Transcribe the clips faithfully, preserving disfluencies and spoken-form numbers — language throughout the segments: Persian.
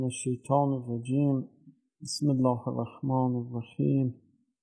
الشیطان الرجیم. بسم الله الرحمن الرحیم.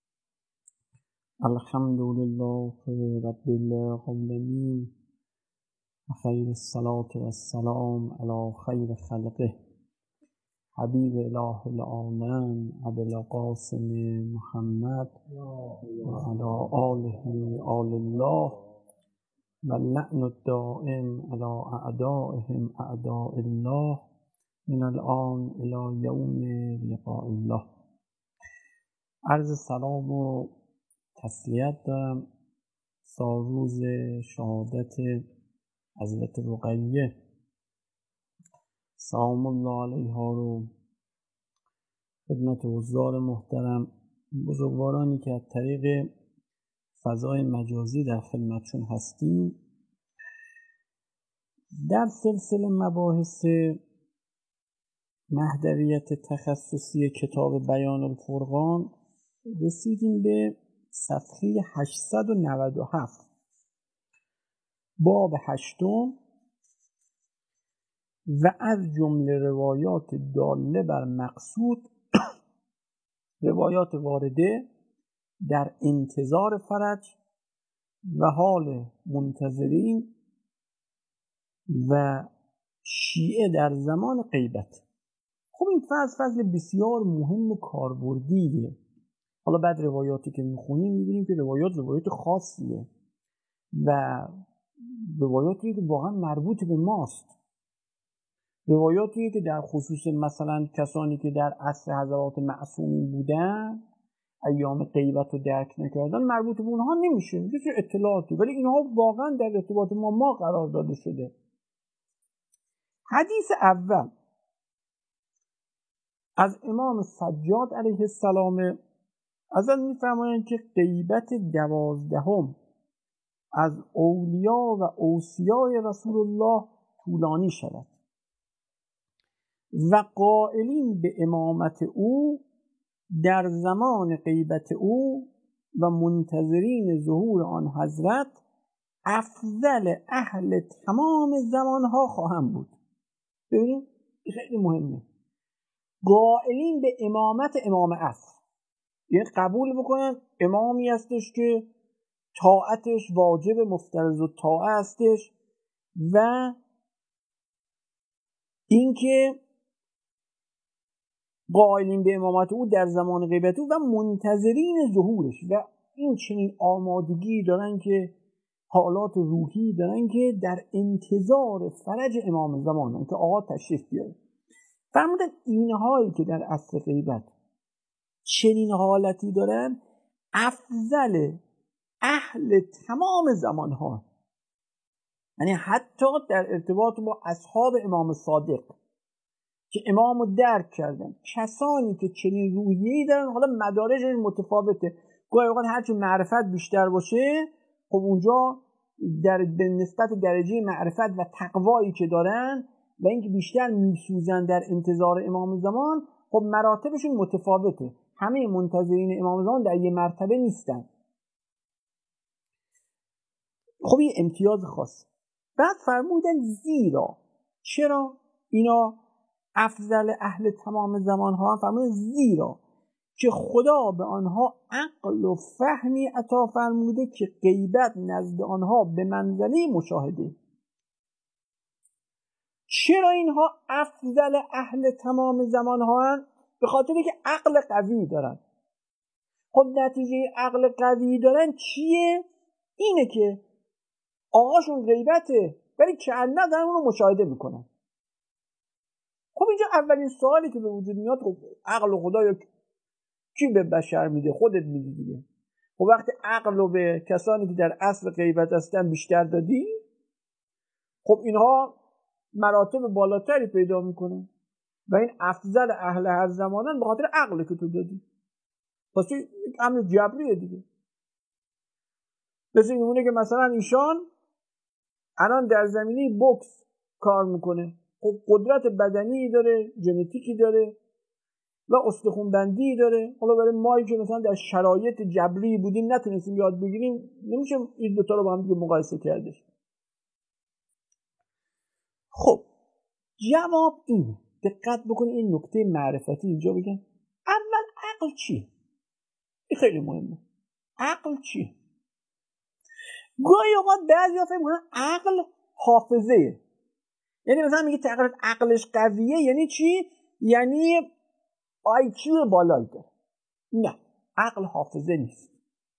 الحمد لله رب العالمین، خیر الصلاة و السلام علی خیر خلقه حبیب اله العالمین ابی القاسم محمد و علی آله آل الله و اللعن الدائم علی اعدائهم اعداء الله من الان الى یوم لقاء الله. عرض سلام و تسلیت دارم سالروز شهادت حضرت رقیه سلام الله علیها رو خدمت حضار محترم، بزرگوارانی که از طریق فضای مجازی در خدمتشون هستیم، در سلسله مباحث محضریت تخصصی کتاب بیان الفرقان رسیدیم به صفحه هشتصد و نود و هفت، باب هشتم و از جمله روایات داله بر مقصود روایات وارده در انتظار فرج و حال منتظرین و شیعه در زمان غیبت. خب این فصل فصل بسیار مهم و کاربردیه. حالا بعد روایاتی که میخونیم میبینیم که روایات روایات خاصیه و روایاتی که واقعا مربوط به ماست، روایاتی که در خصوص مثلا کسانی که در عصر حضرات معصومین بودن ایام غیبت رو درک نکردن مربوط به اونها نمیشه، میشه اطلاعاتی، ولی اینها واقعا در ارتباط ما ما قرار داده شده. حدیث اول از امام سجاد علیه السلام از آن می‌فرمایند که غیبت دوازدهم از اولیا و اوصیای رسول الله طولانی شود و قائلین به امامت او در زمان غیبت او و منتظرین ظهور آن حضرت افضل اهل تمام زمانها خواهم بود. ببینید این خیلی مهمه، قائلین به امامت امام عصر، یعنی قبول بکنن امامی هستش که طاعتش واجب مفترض الطاعه هستش و اینکه قائلین به امامت او در زمان غیبت او و منتظرین ظهورش و این چنین آمادگی دارن که حالات روحی دارن که در انتظار فرج امام زمانن که آقا تشریف بیاره. فرمودن اینهایی که در عصر غیبت چنین حالتی دارن افضل اهل تمام زمانها، یعنی حتی در ارتباط با اصحاب امام صادق که امامو درک کردن، کسانی که چنین روحیه‌ای دارن، حالا مدارجش متفاوته، گاهی اوقات هرچی معرفت بیشتر باشه خب اونجا در به نسبت درجه معرفت و تقوایی که دارن و اینکه بیشتر میسوزن در انتظار امام زمان، خب مراتبشون متفاوته، همه منتظرین امام زمان در یه مرتبه نیستن. خب این امتیاز خاص. بعد فرمودن زیرا، چرا اینا افضل اهل تمام زمان ها هم فرمودن زیرا که خدا به آنها عقل و فهمی عطا فرموده که غیبت نزد آنها به منزله مشاهده. چرا اینها افضل اهل تمام زمان ها هستند؟ به خاطری که عقل قوی دارن. خب نتیجه عقل قوی دارن چیه؟ اینه که آقاشون غیبته ولی کأنه دارن اونو مشاهده میکنن. خب اینجا اولین سوالی که به وجود میاد، خب عقل و خدا کی به بشر میده؟ خودت میدی دیگه. خب وقتی عقل رو به کسانی که در عصر غیبت هستن بیشتر دادی، خب اینها مراتب بالاتری پیدا میکنن و این افضل اهل هر زمانن به خاطر عقل که تو دادی. پس این امر جبریه دیگه. مثل اینونه که مثلا ایشان الان در زمینه بوکس کار میکنه، خب قدرت بدنی داره، ژنتیکی داره و استخوان بندی داره. حالا برای ما که مثلا در شرایط جبری بودیم نتونستیم یاد بگیریم، نمیشه این دوتا رو با هم دیگه مقایسه کردش. خب جواب اینه دقت بکنید این نکته معرفتی اینجا بگن. اول عقل چیه؟ این خیلی مهمه. عقل چیه؟ گاهی اوقات بعضیا فکر می‌کنن عقل حافظه. یعنی مثلا میگه طرف عقلش قویه یعنی چی؟ یعنی آی کیو بالایی داره. نه، عقل حافظه نیست.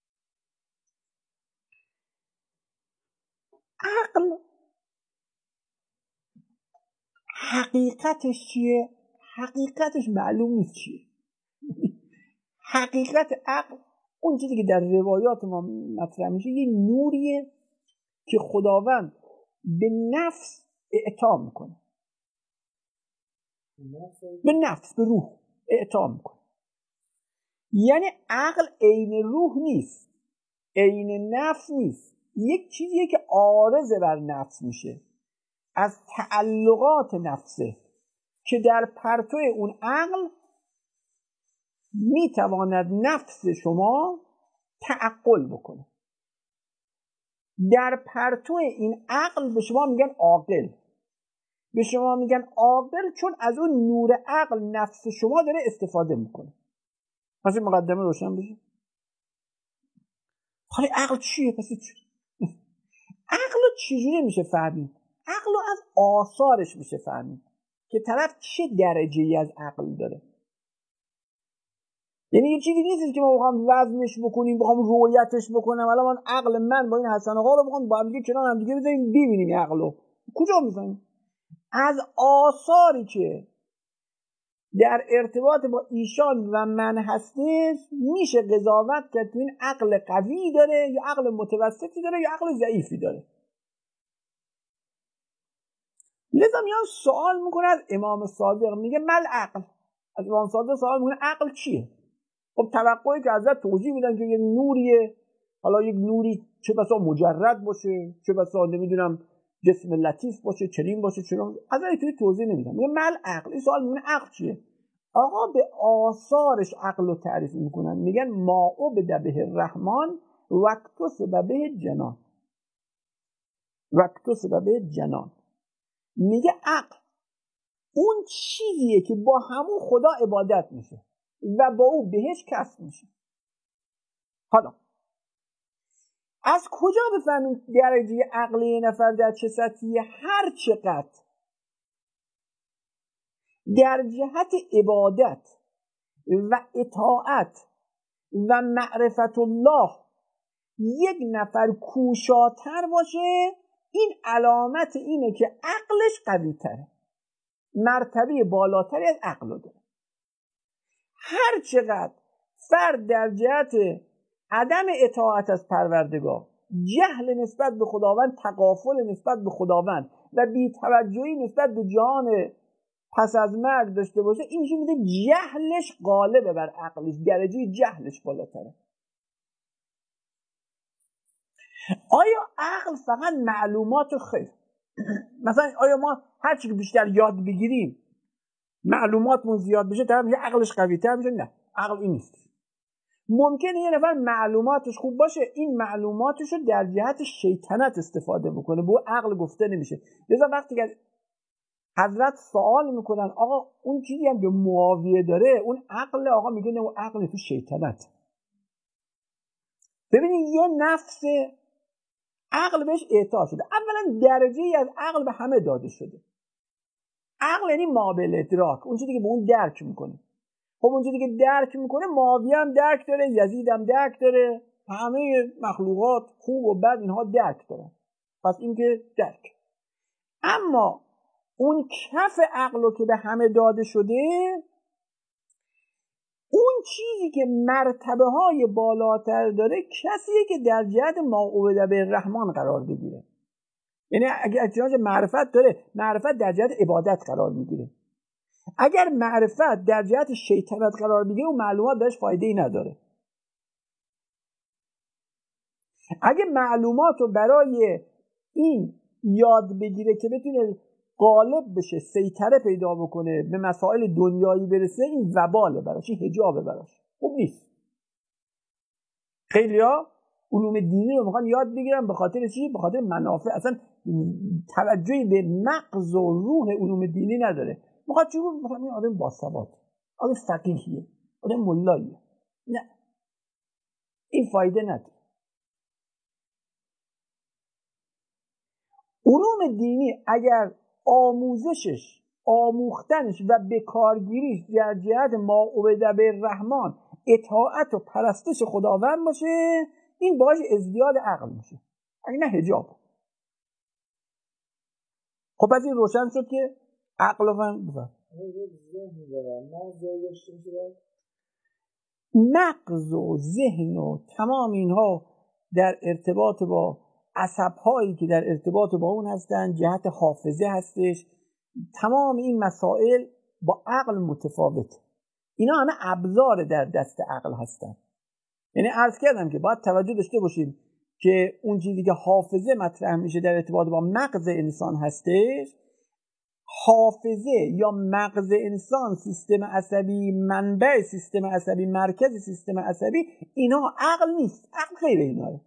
عقل حقیقتش چیه؟ حقیقتش معلوم نیست چیه. حقیقت عقل اون چیزی که در روایات ما مطرح میشه یه نوریه که خداوند به نفس اعطا میکنه، به نفس، به روح اعطا میکنه. یعنی عقل عین روح نیست، عین نفس نیست، یک چیزیه که عارضه بر نفس میشه از تعلقات نفسه که در پرتو اون عقل میتواند نفس شما تعقل بکنه. در پرتو این عقل به شما میگن عاقل، به شما میگن عاقل چون از اون نور عقل نفس شما داره استفاده میکنه. پس این مقدمه روشن بشه. حالا عقل چیه؟ پس چی؟ عقل رو چجوری میشه فهمید؟ عقل رو از آثارش میشه فهمید که طرف چه درجه‌ای از عقل داره. یعنی یه چیزی نیست که ما بخوام وزنش بکنیم، بخوام رویتش بکنم. الان من عقل من با این حسن آقا رو بخوام با هم دیگه کنار هم دیگه بذاریم ببینیم این عقلو کجا میزنیم. از آثاری که در ارتباط با ایشان و من هستش میشه قضاوت کرد این عقل قوی داره یا عقل متوسطی داره یا عقل ضعیفی داره. لذا میان سوال میکنه از امام صادق، میگه مل عقل. از امام صادق سوال میکنه عقل چیه؟ خب توقعی که ازت توضیح میدن که یک نوریه، حالا یک نوری چه بسا مجرد باشه، چه بسا نمیدونم جسم لطیف باشه، چنین باشه، چنین. ازت توی توضیح نمیدن. میگه مل عقل. این سوال میکنه عقل چیه؟ آقا به آثارش عقل رو تعریف میکنن، میگن ما عبد به الرحمن واکتسب به جنان، واکتسب به جنان. میگه عقل اون چیزیه که با همون خدا عبادت میشه و با او بهش کسب میشه. حالا از کجا بفهمیم درجه عقلی نفر در چه سطحیه؟ هر چقدر در جهت عبادت و اطاعت و معرفت الله یک نفر کوشاتر باشه، این علامت اینه که عقلش قوی تره، مرتبه بالاتری از عقل داره. هر چقدر فرد در جهت عدم اطاعت از پروردگار، جهل نسبت به خداوند، تغافل نسبت به خداوند و بی‌توجهی نسبت به جان پس از مرگ داشته باشه، این نشون میده جهلش غالبه بر عقلش، درجه جهلش بالاتره. آیا عقل فقط معلومات خیر؟ مثلا آیا ما هر چی که بیشتر یاد بگیریم معلوماتمون زیاد بشه طرف میگه عقلش قوی‌تر میشه؟ نه، عقل این نیست. ممکنه یه نفر معلوماتش خوب باشه، این معلوماتش رو در جهت شیطنت استفاده بکنه، به عقل گفته نمیشه. لذا وقتی که حضرت سوال میکنن آقا اون چیزی هم که معاویه داره اون عقل، آقا میگه نه اون عقل تو شیطنت. ببینید یه نفس عقل بهش اعطا شده. اولا درجه ای از عقل به همه داده شده. عقل یعنی مابل ادراک، اون چیزی که به اون درک میکنه. خب اون چیزی که درک میکنه معاویه هم درک داره، یزید هم درک داره، همه مخلوقات خوب و بد اینها درک دارن. پس این که درک. اما اون کف عقل رو که به همه داده شده، اون چیزی که مرتبه های بالاتر داره کسیه که در جهت ما عبد به الرحمن قرار بگیره. یعنی اگر احتیاج معرفت داره، معرفت در جهت عبادت قرار میگیره. اگر معرفت در جهت شیطنت قرار بگیره اون معلومات بهش فایده ای نداره. اگه معلومات رو برای این یاد بگیره که بتونه غالب بشه، سیطره پیدا بکنه، به مسائل دنیایی برسه، این وباله براش، این حجابه براش، خوب نیست. خیلیا علوم دینی رو میخوان یاد بگیرن به خاطر چی؟ به خاطر منافع. اصلا توجهی به مغز و روح علوم دینی نداره. میخواد چیکار مثلا این آدم باثبات، آدم فقیهیه، آدم ملاییه. نه، این فایده نداره. علوم دینی اگر آموزشش، آموختنش و بکارگیریش در جهت ما عبد بالرحمن، اطاعت و پرستش خداوند باشه، این باعث ازدیاد عقل میشه، اگه نه حجاب. خب پس این روشن شد که عقل رو فهم بفهم. مغز و ذهن و تمام اینها در ارتباط با عصب‌هایی که در ارتباط با اون هستن، جهت حافظه هستش، تمام این مسائل با عقل متفاوت. اینا همه ابزار در دست عقل هستن. یعنی عرض کردم که باید توجه داشته باشیم که اون چیزی که حافظه مطرح میشه در ارتباط با مغز انسان هستش، حافظه یا مغز انسان، سیستم عصبی، منبع سیستم عصبی، مرکز سیستم عصبی، اینا عقل نیست. عقل غیر ایناه.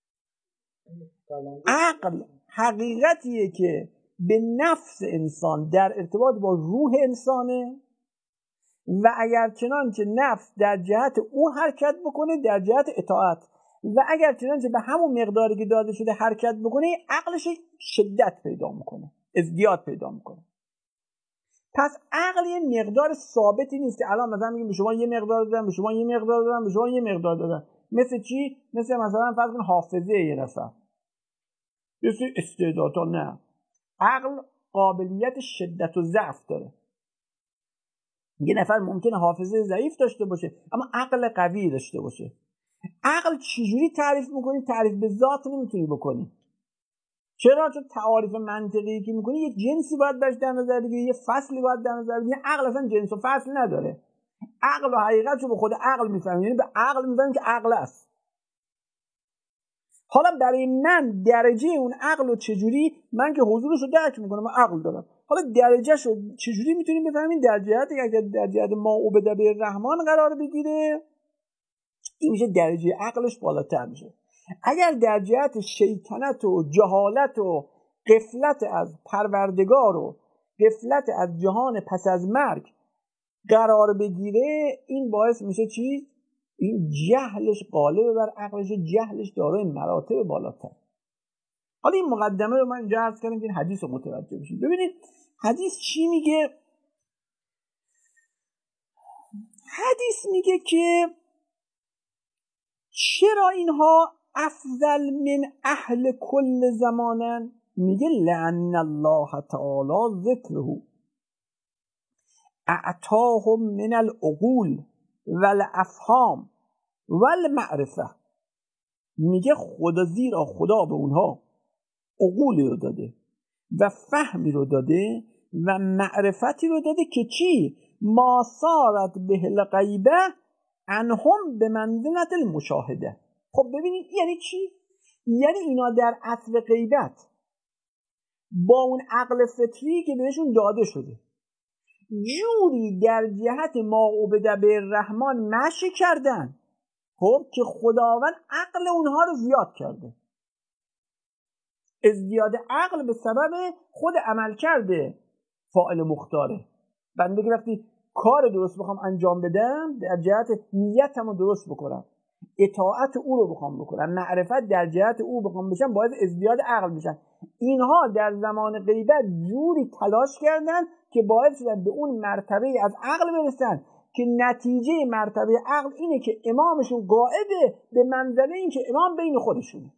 عقل حقیقتیه که به نفس انسان در ارتباط با روح انسانه و اگر چنانچه نفس در جهت او حرکت بکنه در جهت اطاعت، و اگر چنانچه به همون مقداری که داده شده حرکت بکنه، عقلش شدت پیدا میکنه، ازدیاد پیدا میکنه. پس عقل یه مقدار ثابتی نیست که الان مثلا میگیم به شما یه مقدار دادم، به شما یه مقدار دادم، به شما یه مقدار دادم. مثل چی؟ مثل مثلا فرض کن حافظه یه نفر، مثل استعدادها. نه، عقل قابلیت شدت و ضعف داره. یه نفر ممکنه حافظه ضعیف داشته باشه اما عقل قوی داشته باشه. عقل چجوری تعریف میکنی؟ تعریف به ذات نمیتونی بکنی. چرا؟ چون تعاریف منطقی که میکنی یه جنسی باید برش در نظر بگیری، یه فصلی باید در نظر بگیری. عقل اصلا جنس و فصل نداره. عقل و حقیقتشو به خود عقل میفهمی، یعنی به عقل میفهمی که عقل است. حالا برای من درجه اون عقل رو چجوری، من که حضورش رو درک میکنم، من عقل دارم، حالا درجهش رو چجوری میتونیم بفهمیم؟ در جهت اگر در جهت ما عبد بالرحمن قرار بگیره، این میشه درجه عقلش بالاتر میشه. اگر در جهت شیطنت و جهالت و غفلت از پروردگار و غفلت از جهان پس از مرگ قرار بگیره، این باعث میشه چی؟ این جهلش غالب بر عقلش، جهلش دارای مراتب بالاتر. حالا این مقدمه رو من اینجا عرض کردم که این حدیث رو متوجه بشید. ببینید حدیث چی میگه؟ حدیث میگه که چرا اینها افضل من اهل کل زمانن؟ میگه لعن الله تعالی ذکره اعطاهم من العقول والافهام والمعرفه. میگه خدا، زیرا خدا به اونها عقولی رو داده و فهمی رو داده و معرفتی رو داده که چی؟ ما صارت به الغیبه انهم به منزلت المشاهده. خب ببینید یعنی چی؟ یعنی اینا در عصر غیبت با اون عقل فطری که بهشون داده شده جوری در جهت ما عبد بالرحمن مشی کردن، خب که خداوند عقل اونها رو زیاد کرده. ازدیاد عقل به سبب خود عمل کرده فاعل مختاره. بنده که وقتی کار درست بخوام انجام بدم، در جهت نیتم رو درست بکنم، اطاعت او رو بخوام بکنم، معرفت در جهت او بخوام بشم، باعث ازدیاد عقل میشن. اینها در زمان غیبت جوری تلاش کردن که باعث شدن به اون مرتبه از عقل برسن که نتیجه مرتبه عقل اینه که امامشون قائده به منزله این که امام بین خودشونه.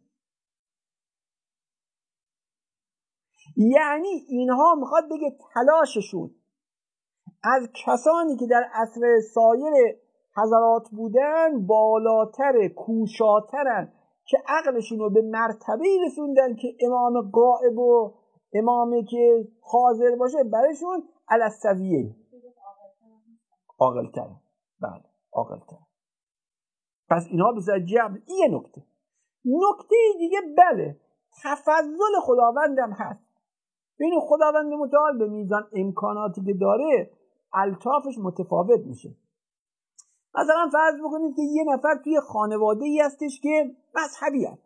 یعنی اینها میخواد بگه تلاششون از کسانی که در عصر سایر حضرات بودن بالاتر، کوشاترن، که عقلشون رو به مرتبه‌ای رسوندن که امام غائب و امامی که حاضر باشه برایشون الاسویه عاقل‌تر. بله عاقل‌تر. پس اینها به صورت جمع. این یه نکته. نکته دیگه بله تفضل خداوندم هست. ببین خداوند متعال به میزان امکاناتی که داره الطافش متفاوت میشه. مثلا فرض بکنید که یه نفر توی خانواده ای هستش که مذهبی هست،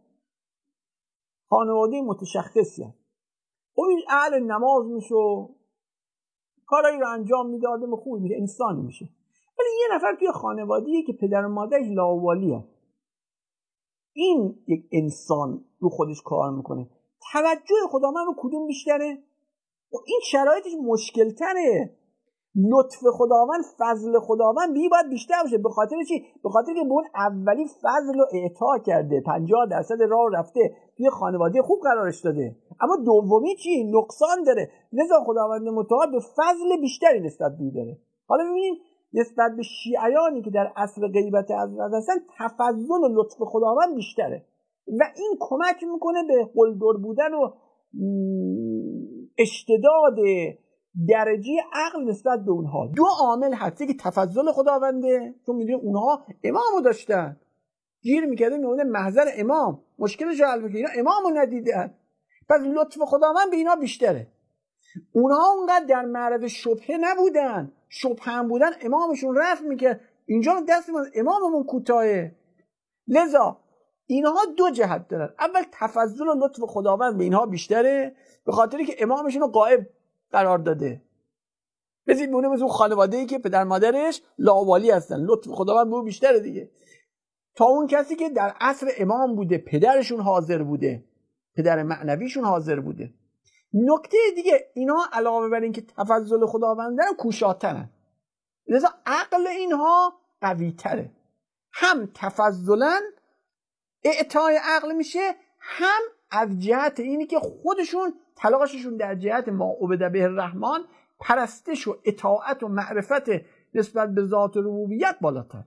خانواده متشخصی هست، خب این اهل نماز میشه، کارایی رو انجام میده، آدم خوبی میشه، انسانی میشه. ولی یه نفر توی خانواده‌ای که پدر و مادرش لاابالیه، این یک انسان رو خودش کار میکنه، توجه خداوند رو کدوم بیشتره؟ این شرایطش مشکل تره. لطف خداوند، فضل خداوند بی باید بیشتر باشه. به خاطر چی؟ به خاطر که به اون اولی فضل رو اعطا کرده، پنجاه درصد راه رفته، توی خانواده خوب قرارش داده. اما دومی چی؟ نقصان داره. لذا خداوند متعال به فضل بیشتری نسبت به داره. حالا ببینیم نسبت به شیعیانی که در عصر غیبت حضرت هستن، تفضل و لطف خداوند بیشتره و این کمک میکنه به قلدر بودن و اشتداد درجه عقل نسبت به اونها. دو عامل هستی که تفضل خداونده، چون میدونیم اونها امامو داشتن، گیر میکرده میونه محضر امام، مشکلش رو حل میکنه، اینا امامو ندیدن، پس لطف خداوند به اینا بیشتره. اونها اونقدر در معرض شبهه نبودن، شبهه هم بودن امامشون رفت میکرد، اینجا دست ما اماممون کوتاهه. لذا اینها دو جهت دارن. اول تفضل و لطف خداوند به اینها بیشتره به خاطری که امامشون رو غائب قرار داده. بزید مونه مثل اون خانواده‌ای که پدر مادرش لاوالی هستن، لطف خداوند به اون بیشتره دیگه، تا اون کسی که در عصر امام بوده، پدرشون حاضر بوده، پدر معنویشون حاضر بوده. نکته دیگه، اینا علاوه بر این که تفضل خداوند دارن، کوشاترن، لذا عقل اینها قوی تره. هم تفضلن اعطای عقل میشه، هم از جهت اینی که خودشون تلاششون در جهت ما عبد به الرحمن، پرستش و اطاعت و معرفت نسبت به ذات ربوبیت بالاتر.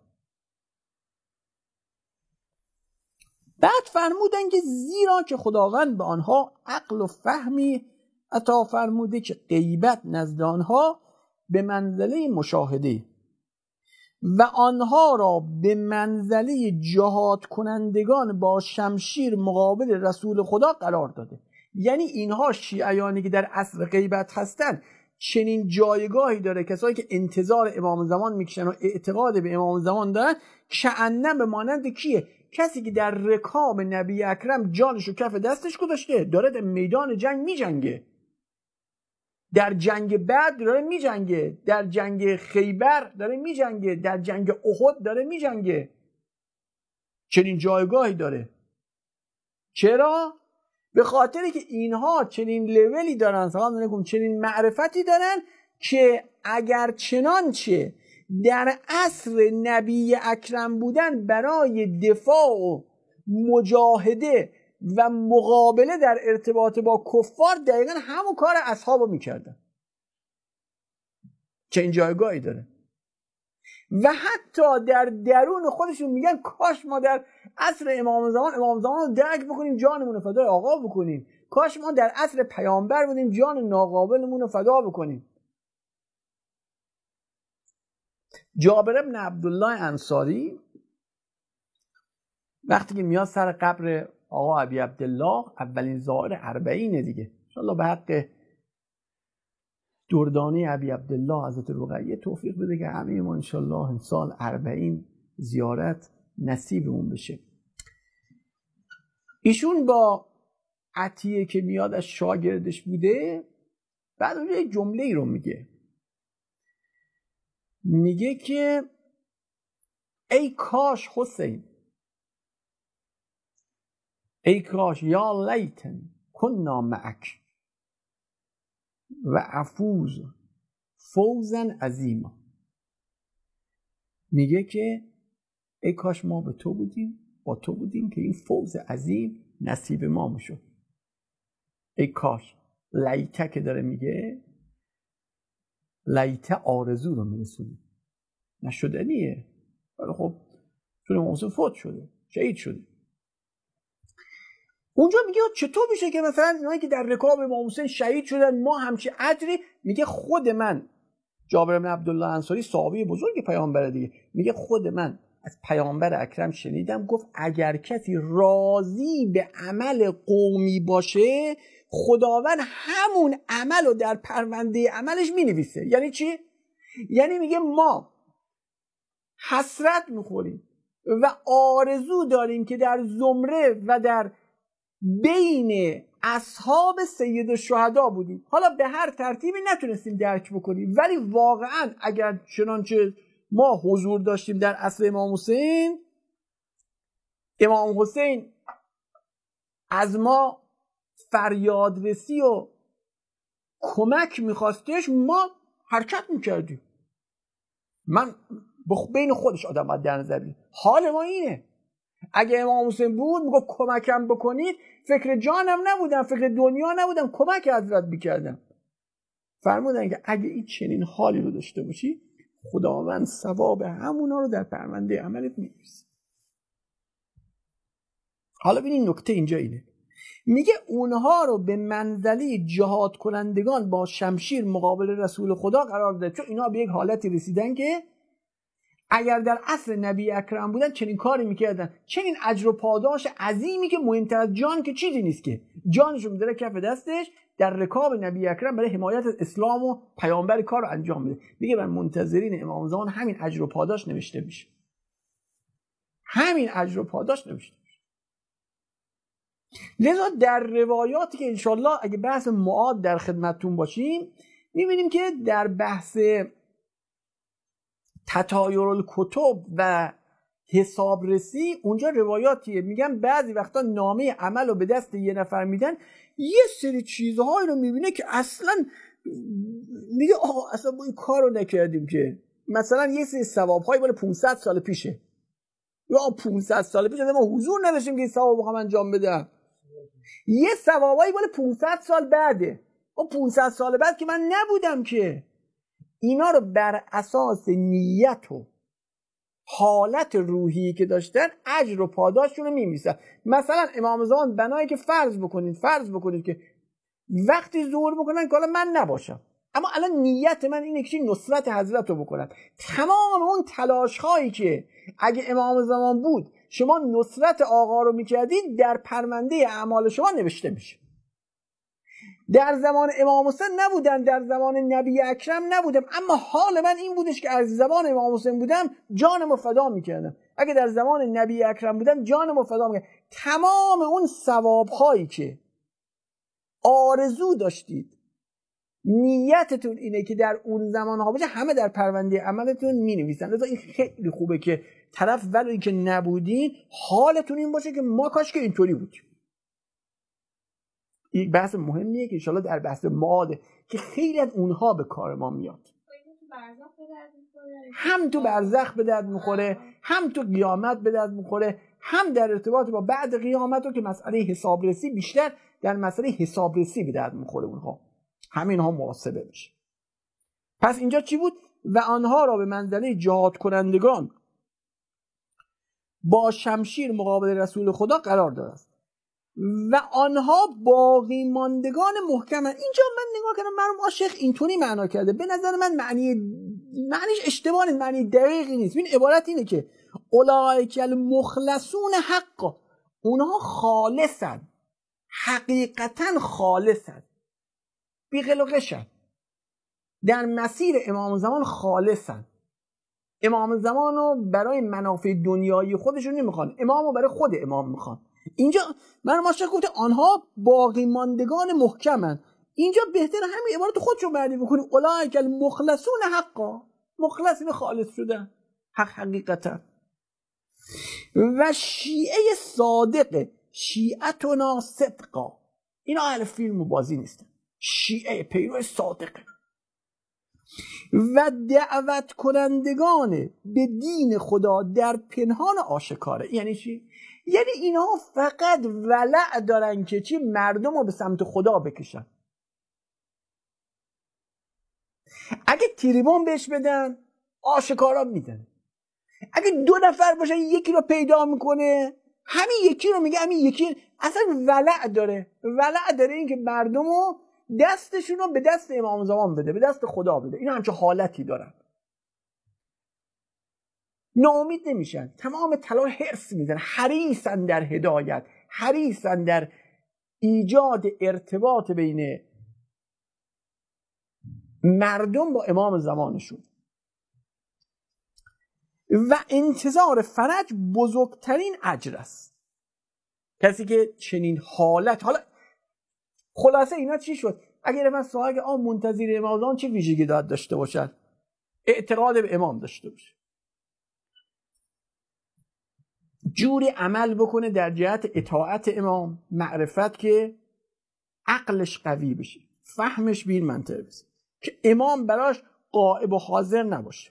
بعد فرمودن که زیرا که خداوند به آنها عقل و فهمی عطا فرموده که غیبت نزد آنها به منزله مشاهده و آنها را به منزله جهاد کنندگان با شمشیر مقابل رسول خدا قرار داده. یعنی اینها شیعیانی که در عصر غیبت هستن چنین جایگاهی داره، کسایی که انتظار امام زمان میکشن و اعتقاد به امام زمان دارن، کأنم به مانند کیه؟ کسی که در رکاب نبی اکرم جانش رو کف دستش گذاشته، داره در میدان جنگ میجنگه، در جنگ بدر داره میجنگه، در جنگ خیبر داره میجنگه، در جنگ احد داره میجنگه. چنین جایگاهی داره. چرا؟ به خاطری که اینها چنین لولی دارن، سلام علیکم، چنین معرفتی دارن که اگر چنانچه در عصر نبی اکرم بودن برای دفاع و مجاهده و مقابله در ارتباط با کفار دقیقا همون کار اصحابو میکردن. چه این جایگاهی داره. و حتی در درون خودشون میگن کاش ما در عصر امام زمان امام زمان رو درک بکنیم، جانمون رو فدای آقا بکنیم، کاش ما در عصر پیامبر بودیم، جان ناقابلمون رو فدا بکنیم. جابر بن عبدالله انصاری وقتی که میاد سر قبر آقا ابی عبدالله، اولین ظاهر اربعینه دیگه، انشاءالله به حق دردانه ابی عبدالله حضرت رقیه توفیق بده که همه ما انشاءالله امسال اربعین زیارت نصیبمون بشه. ایشون با عطیه که میاد از شاگردش بوده، بعد اونجا یک جمله ای رو میگه، میگه که ای کاش حسین، ای کاش یا لیتن کننا معک و افوز فوزا عظیما. میگه که ای کاش ما به تو بودیم، با تو بودیم که این فوز عظیم نصیب ما میشد. ای کاش، لیته که داره میگه، لیته آرزو رو میرسونه، نشدنیه، ولی خب چون محسن فوت شده، شهید شده. اونجا میگه چطور میشه که مثلا اینایی که در رکاب امام حسین شهید شدن ما همچی اجری؟ میگه خود من، جابر بن عبدالله انصاری صحابی بزرگ پیامبر دیگه، میگه خود من از پیامبر اکرم شنیدم گفت اگر کسی راضی به عمل قومی باشه، خداوند همون عمل رو در پرونده عملش مینویسه. یعنی چی؟ یعنی میگه ما حسرت میخوریم و آرزو داریم که در زمره و در بین اصحاب سید الشهدا بودیم. حالا به هر ترتیبی نتونستیم درک بکنیم، ولی واقعا اگر چنانچه ما حضور داشتیم در عصر امام حسین، امام حسین از ما فریادرسی و کمک میخواستش، ما حرکت میکردیم. من بین خودش آدم باید در نظر بگیریم. حال ما اینه، اگه امام حسین بود میگفت کمکم بکنید، فکر جانم نبودم، فکر دنیا نبودم، کمک حضرت میکردم. فرمودن که اگه این چنین حالی رو داشته باشی، خداوند ثواب همونا رو در پرونده عملت می‌نویسه. حالا ببینید نکته اینجا اینه، میگه اونها رو به منزله جهاد کنندگان با شمشیر مقابل رسول خدا قرار داده، چون اینا به یک حالتی رسیدن که اگر در عصر نبی اکرم بودن چنین کاری میکردن، چنین اجر و پاداش عظیمی که مهمتر از جان که چیزی نیست، که جانشو میذاره کف دستش در رکاب نبی اکرم برای حمایت از اسلام و پیامبر کار رو انجام بده. میگه بر منتظرین امام زمان همین اجر و پاداش نوشته میشه، همین اجر و پاداش نوشته میشه. لذا در روایاتی که انشالله اگه بحث معاد در خدمتتون باشیم، میبینیم که در بحث تطایر الکتب و حسابرسی اونجا روایاتیه، میگن بعضی وقتا نامه عمل رو به دست یه نفر میدن، یه سری چیزهایی رو میبینه که اصلا میگه آقا اصلا ما این کار رو نکردیم، که مثلا یه سری ثوابهایی مال پانصد سال پیشه، یا پانصد سال پیش ما حضور نداشتیم که این ثواب رو انجام بدم، یه ثوابایی مال پانصد سال بعده، و پانصد سال بعد که من نبودم که. اینا رو بر اساس نیت و حالت روحی که داشتن اجر و پاداششون رو می‌نویسن. مثلا امام زمان بنایی که فرض بکنید فرض بکنید که وقتی ظهور بکنن که حالا من نباشم، اما الان نیت من اینه که نصرت حضرت رو بکنم، تمام اون تلاش هایی که اگه امام زمان بود شما نصرت آقا رو میکردید در پرونده اعمال شما نوشته میشه. در زمان امام حسین نبودن، در زمان نبی اکرم نبودم، اما حال من این بودش که از زمان امام حسین بودم جانمو فدا میکردم، اگه در زمان نبی اکرم بودم جانمو فدا میکردم. تمام اون ثواب هایی که آرزو داشتید، نیتتون اینه که در اون زمان ها باشه، همه در پرونده عملتون مینویسن. لذا این خیلی خوبه که طرف ولی که نبودین حالتون این باشه که ما کاش که اینطوری بودیم. این بحث مهمیه که انشالله در بحث معاده که خیلی از اونها به کار ما میاد، هم تو برزخ به درد میخوره، هم تو قیامت به درد میخوره، هم در ارتباط با بعد قیامت رو که مسئله حسابرسی، بیشتر در مسئله حسابرسی به درد میخوره اونها، همین ها محاسبه میشه. پس اینجا چی بود؟ و آنها را به منزله جهاد کنندگان با شمشیر مقابل رسول خدا قرار داد و آنها باقی ماندگان محکمن. اینجا من نگاه کردم مرحوم آشیخ اینطوری معنا کرده، به نظر من معنی معنیش اشتباهه، معنی دقیقی نیست. این عبارت اینه که اولئک المخلصون حق، اونها خالصن، حقیقتا خالصن، بی غل و غشن، در مسیر امام زمان خالصن. امام زمان رو برای منافع دنیایی خودشون نمیخوان، امام رو برای خود امام میخوان. اینجا من ماشا گفته آنها باقی ماندگان محکمن، اینجا بهتر همین عبارت خودشو معنی بکنیم اولئک المخلصون حقا، مخلصین خالص شدن حق حقیقتا. و شیعه صادق، شیعتنا صدقا، اینا اهل فیلم و بازی نیستن، شیعه پیرو صادقه. و دعوت کنندگان به دین خدا در پنهان آشکاره. یعنی چی؟ یعنی اینا فقط ولع دارن که چی؟ مردم رو به سمت خدا بکشن. اگه تریبون بهش بدن آشکارا میدن، اگه دو نفر باشن یکی رو پیدا میکنه همین یکی رو میگه همین یکی، اصلا ولع داره، ولع داره این که مردم رو دستشون رو به دست امام زمان بده، به دست خدا بده. اینا همچه حالتی دارن، ناامید نمیشن، تمام تلاش حرص میزنن، حریصن در هدایت، حریصن در ایجاد ارتباط بین مردم با امام زمانشون. و انتظار فرج بزرگترین اجر است. کسی که چنین حالت، حالا خلاصه اینا چی شد؟ اگر من سوال که آ منتظر امام زمان چه ویژگی داد داشته باشن؟ اعتقاد به امام داشته باشه، جوری عمل بکنه در جهت اطاعت امام، معرفت که عقلش قوی بشه، فهمش بین منطقه بشه، که امام براش غائب و حاضر نباشه.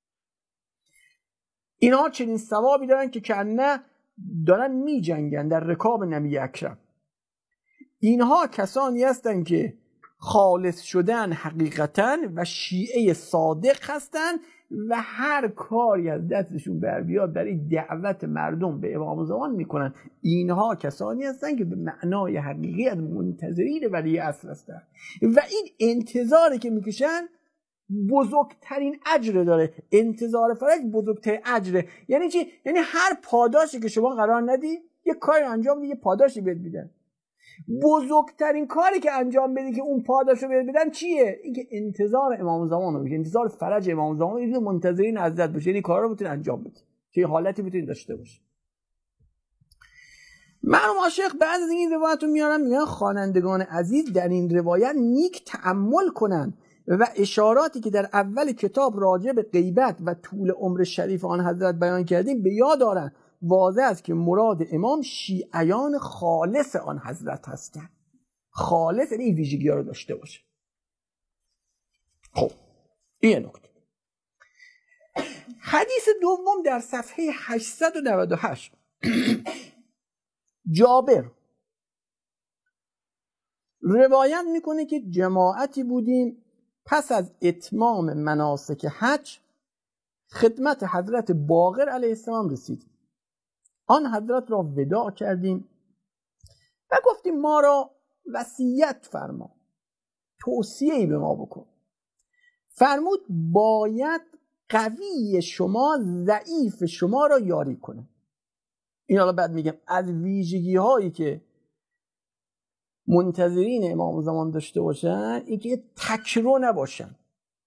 اینها چنین ثوابی دارن که کنه دارن می جنگن در رکاب نبی اکرم. اینها کسانی هستن که خالص شدن حقیقتاً و شیعه صادق هستن و هر کاری از دستشون بر بیاد برای دعوت مردم به امام زمان میکنن. اینها کسانی هستن که به معنای حقیقی از منتظرین ولی اصل هستن و این انتظاری که میکشن بزرگترین اجر داره. انتظار فرج بزرگترین اجره. یعنی چی؟ یعنی هر پاداشی که شما قرار ندی یه کاری انجام بدی، یه پاداشی بهت میدن. بزرگترین کاری که انجام بدی که اون پاداشو بهت بدن چیه؟ اینکه انتظار امام زمان رو بشه، انتظار فرج امام زمان رو، این منتظرین حضرت باشه، یعنی کارا رو بتونی انجام بدی که حالتی بتونی داشته باشه. مرحوم عاشق بعد از این روایت رو میارن میگن خوانندگان عزیز در این روایت نیک تأمل کنن و اشاراتی که در اول کتاب راجع به غیبت و طول عمر شریف آن حضرت بیان کردیم به یاد دارن. واضح است که مراد امام شیعیان خالص آن حضرت هستند. خالص یعنی این ویژگی ها رو داشته باشه. خب این نکته. حدیث دوم در صفحه هشتصد و نود و هشت جابر روایت میکنه که جماعتی بودیم پس از اتمام مناسک حج خدمت حضرت باقر علیه السلام رسیدیم. آن حضرت را وداع کردیم و گفتیم ما را وصیت فرما، توصیه‌ای به ما بکن. فرمود باید قوی شما ضعیف شما را یاری کنه. این حالا بعد میگم از ویژگی هایی که منتظرین امام زمان داشته باشن این که تکرو نباشن،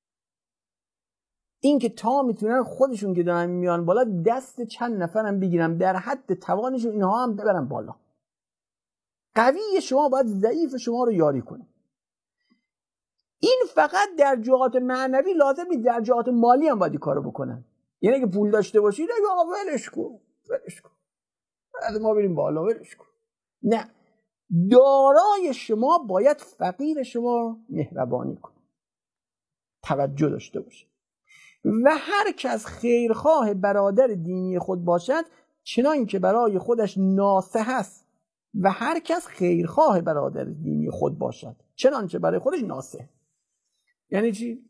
این که تا میتونن خودشون که دارن میان بالا دست چند نفرم بگیرن در حد توانشون اینها هم ببرن بالا. قوی شما باید ضعیف شما رو یاری کنه. این فقط در جهات معنوی لازم نیست، در جهات مالی هم باید این کارو بکنن. یعنی که پول داشته باشید آقا ولش کن ولش کن بعد ما بریم بالا ولش کن. نه، دارای شما باید فقیر شما مهربانی کنه، توجه داشته باشه. و هر کس خیرخواه برادر دینی خود باشد چنان که برای خودش ناصح است و هر کس خیرخواه برادر دینی خود باشد چنانچه برای خودش ناصح. یعنی چی؟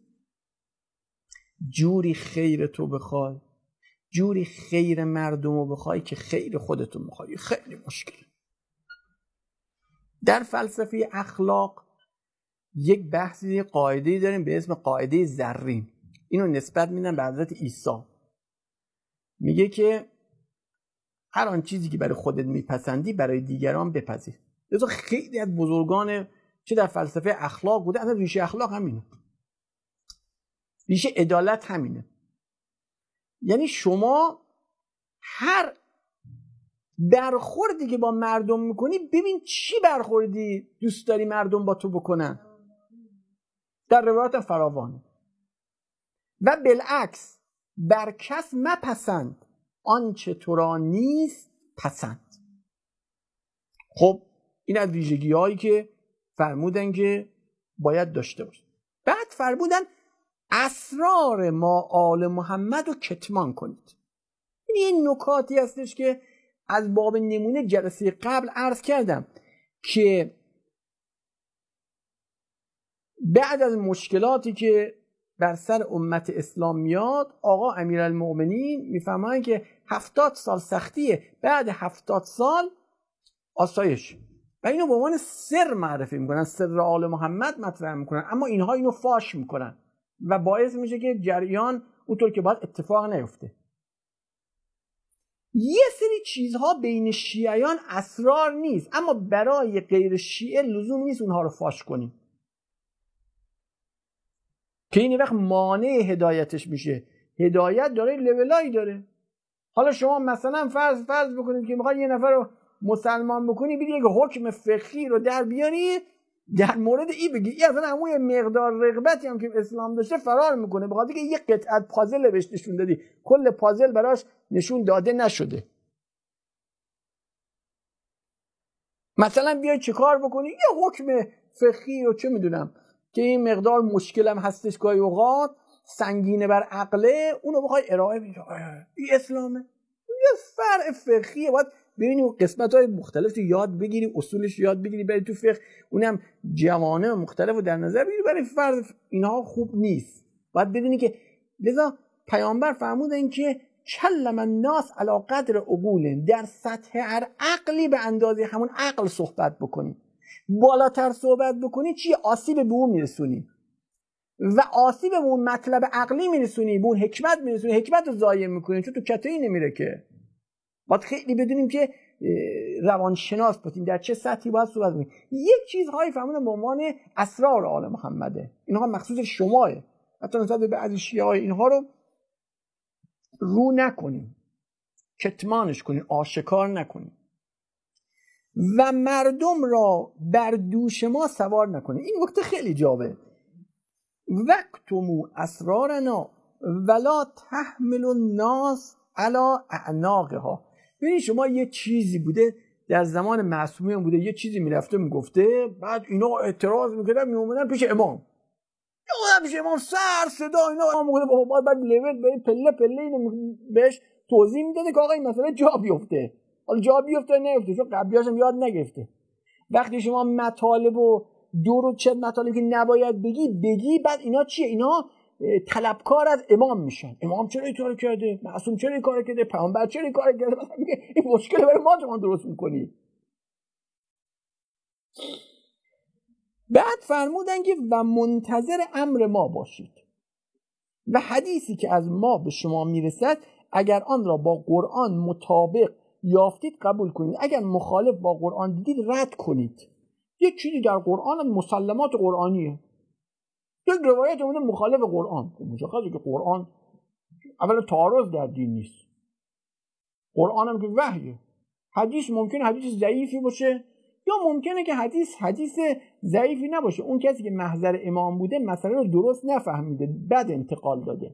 جوری خیر تو بخوای، جوری خیر مردم رو بخوای که خیر خودتون بخوای. خیلی مشکل. در فلسفه اخلاق یک بحثی قاعده‌ای داریم به اسم قاعده زرین. اینو نسبت میدن به حضرت عیسی. میگه که هر آن چیزی که برای خودت میپسندی برای دیگران بپذیر. لذا خیلی از بزرگان چه در فلسفه اخلاق بوده، اصلا ریشه اخلاق همینه، ریشه عدالت همینه. یعنی شما هر برخوردی که با مردم میکنی ببین چی برخوردی دوست داری مردم با تو بکنن. در روایت فراوانه. و بالعکس بر کس مپسند آنچه تو را نیست پسند. خب این از ویژگی هایی که فرمودن که باید داشته باشه. بعد فرمودن اسرار ما آل محمد رو کتمان کنید. این نکاتی هستش که از باب نمونه جلسه قبل عرض کردم که بعد از مشکلاتی که بر سر امت اسلام میاد آقا امیرالمؤمنین میفهمن که هفتاد سال سختیه، بعد هفتاد سال آسایش، و اینو به عنوان سر معرفی میکنن، سر آل محمد مطرح میکنن، اما اینها اینو فاش میکنن و باعث میشه که جریان اونطور که باید اتفاق نیفته. یه سری چیزها بین شیعیان اسرار نیست، اما برای غیر شیعه لزوم نیست اونها رو فاش کنیم که این وقت مانع هدایتش میشه. هدایت داره لولایی داره. حالا شما مثلا فرض فرض بکنید که میخواد یه نفر رو مسلمان بکنی، بیدی یک حکم فقهی رو در بیاری در مورد این بگی این اصلا همون مقدار رغبتی هم که اسلام داشته فرار میکنه، بخاطر که یک قطعه پازل بهش نشون دادی، کل پازل براش نشون داده نشده. مثلا بیای چه کار بکنی؟ یه حکم فقهی رو چه میدونم که این مقدار مشکلم هستش گاهی اوقات سنگینه بر عقله، اونو بخوای ارائه بدی این اسلامه. یه فرع فقهیه، باید ببینی قسمت‌های مختلف رو یاد بگیری، اصولش یاد بگیری، بری تو فقه اونم جوانب مختلف رو در نظر بگیری. برای فرد اینها خوب نیست. باید بدونی که لذا پیامبر فرمودن که کلم الناس علی قدر عقول، در سطح هر عقلی به اندازه همون عقل صحبت بکنی. بالاتر صحبت بکنی چی؟ آسیب به اون میرسونی و آسیب به اون مطلب عقلی میرسونی، به اون حکمت میرسونی، حکمت رو ضایع میکنی، چون تو کتایی نمیره که. باید خیلی بدونیم که روانشناس باشیم در چه سطحی باید صحبت کنیم. یک چیزهایی فرمودن به عنوان اسرار آل محمده، اینها مخصوص شماه، حتی نسبت به بعضی شیعه های اینها رو رو نکنیم، کتمانش کنیم، آشکار نکنیم و مردم را بر دوش ما سوار نکنیم. این نکته خیلی جالبه. وقتمو اسرارنا ولا تحمل الناس علی اعناقها. ببین شما یه چیزی بوده در زمان معصومیان بوده، یه چیزی میرفته میگفته، بعد اینا اعتراض میکردن، میومدن پیش امام، یا پیش امام سر صدا اینا، امام میگه بابا بعد لول به پله پله اینو بهش توضیح میداده که آقا این مسئله جا بیفته. حالا جا بیفته نیفته چون قبلیاشم یاد نگرفته. وقتی شما مطالب و دور و چه مطالبی که نباید بگی بگی، بعد اینا چیه؟ اینا طلبکار از امام میشن. امام چرا این کارو کرده؟ معصوم چرا این کارو کرده؟ پیامبر چرا این کارو کرده؟ مثلا میگه این مشکل برای ما شما درست میکنی. بعد فرمودن که و منتظر امر ما باشید و حدیثی که از ما به شما میرسد اگر آن را با قرآن مطابق یافتید قبول کنید، اگر مخالف با قرآن دیدید رد کنید. یک چیزی در قرآن مسلمات قرآنیه، یک روایت اونه مخالف قرآن، مشخصه که قرآن اولا تعارض در دین نیست، قرآن هم که وحیه. حدیث ممکنه حدیث ضعیفی باشه یا ممکنه که حدیث حدیث ضعیفی نباشه، اون کسی که محضر امام بوده مسئله رو درست نفهمیده، بد انتقال داده.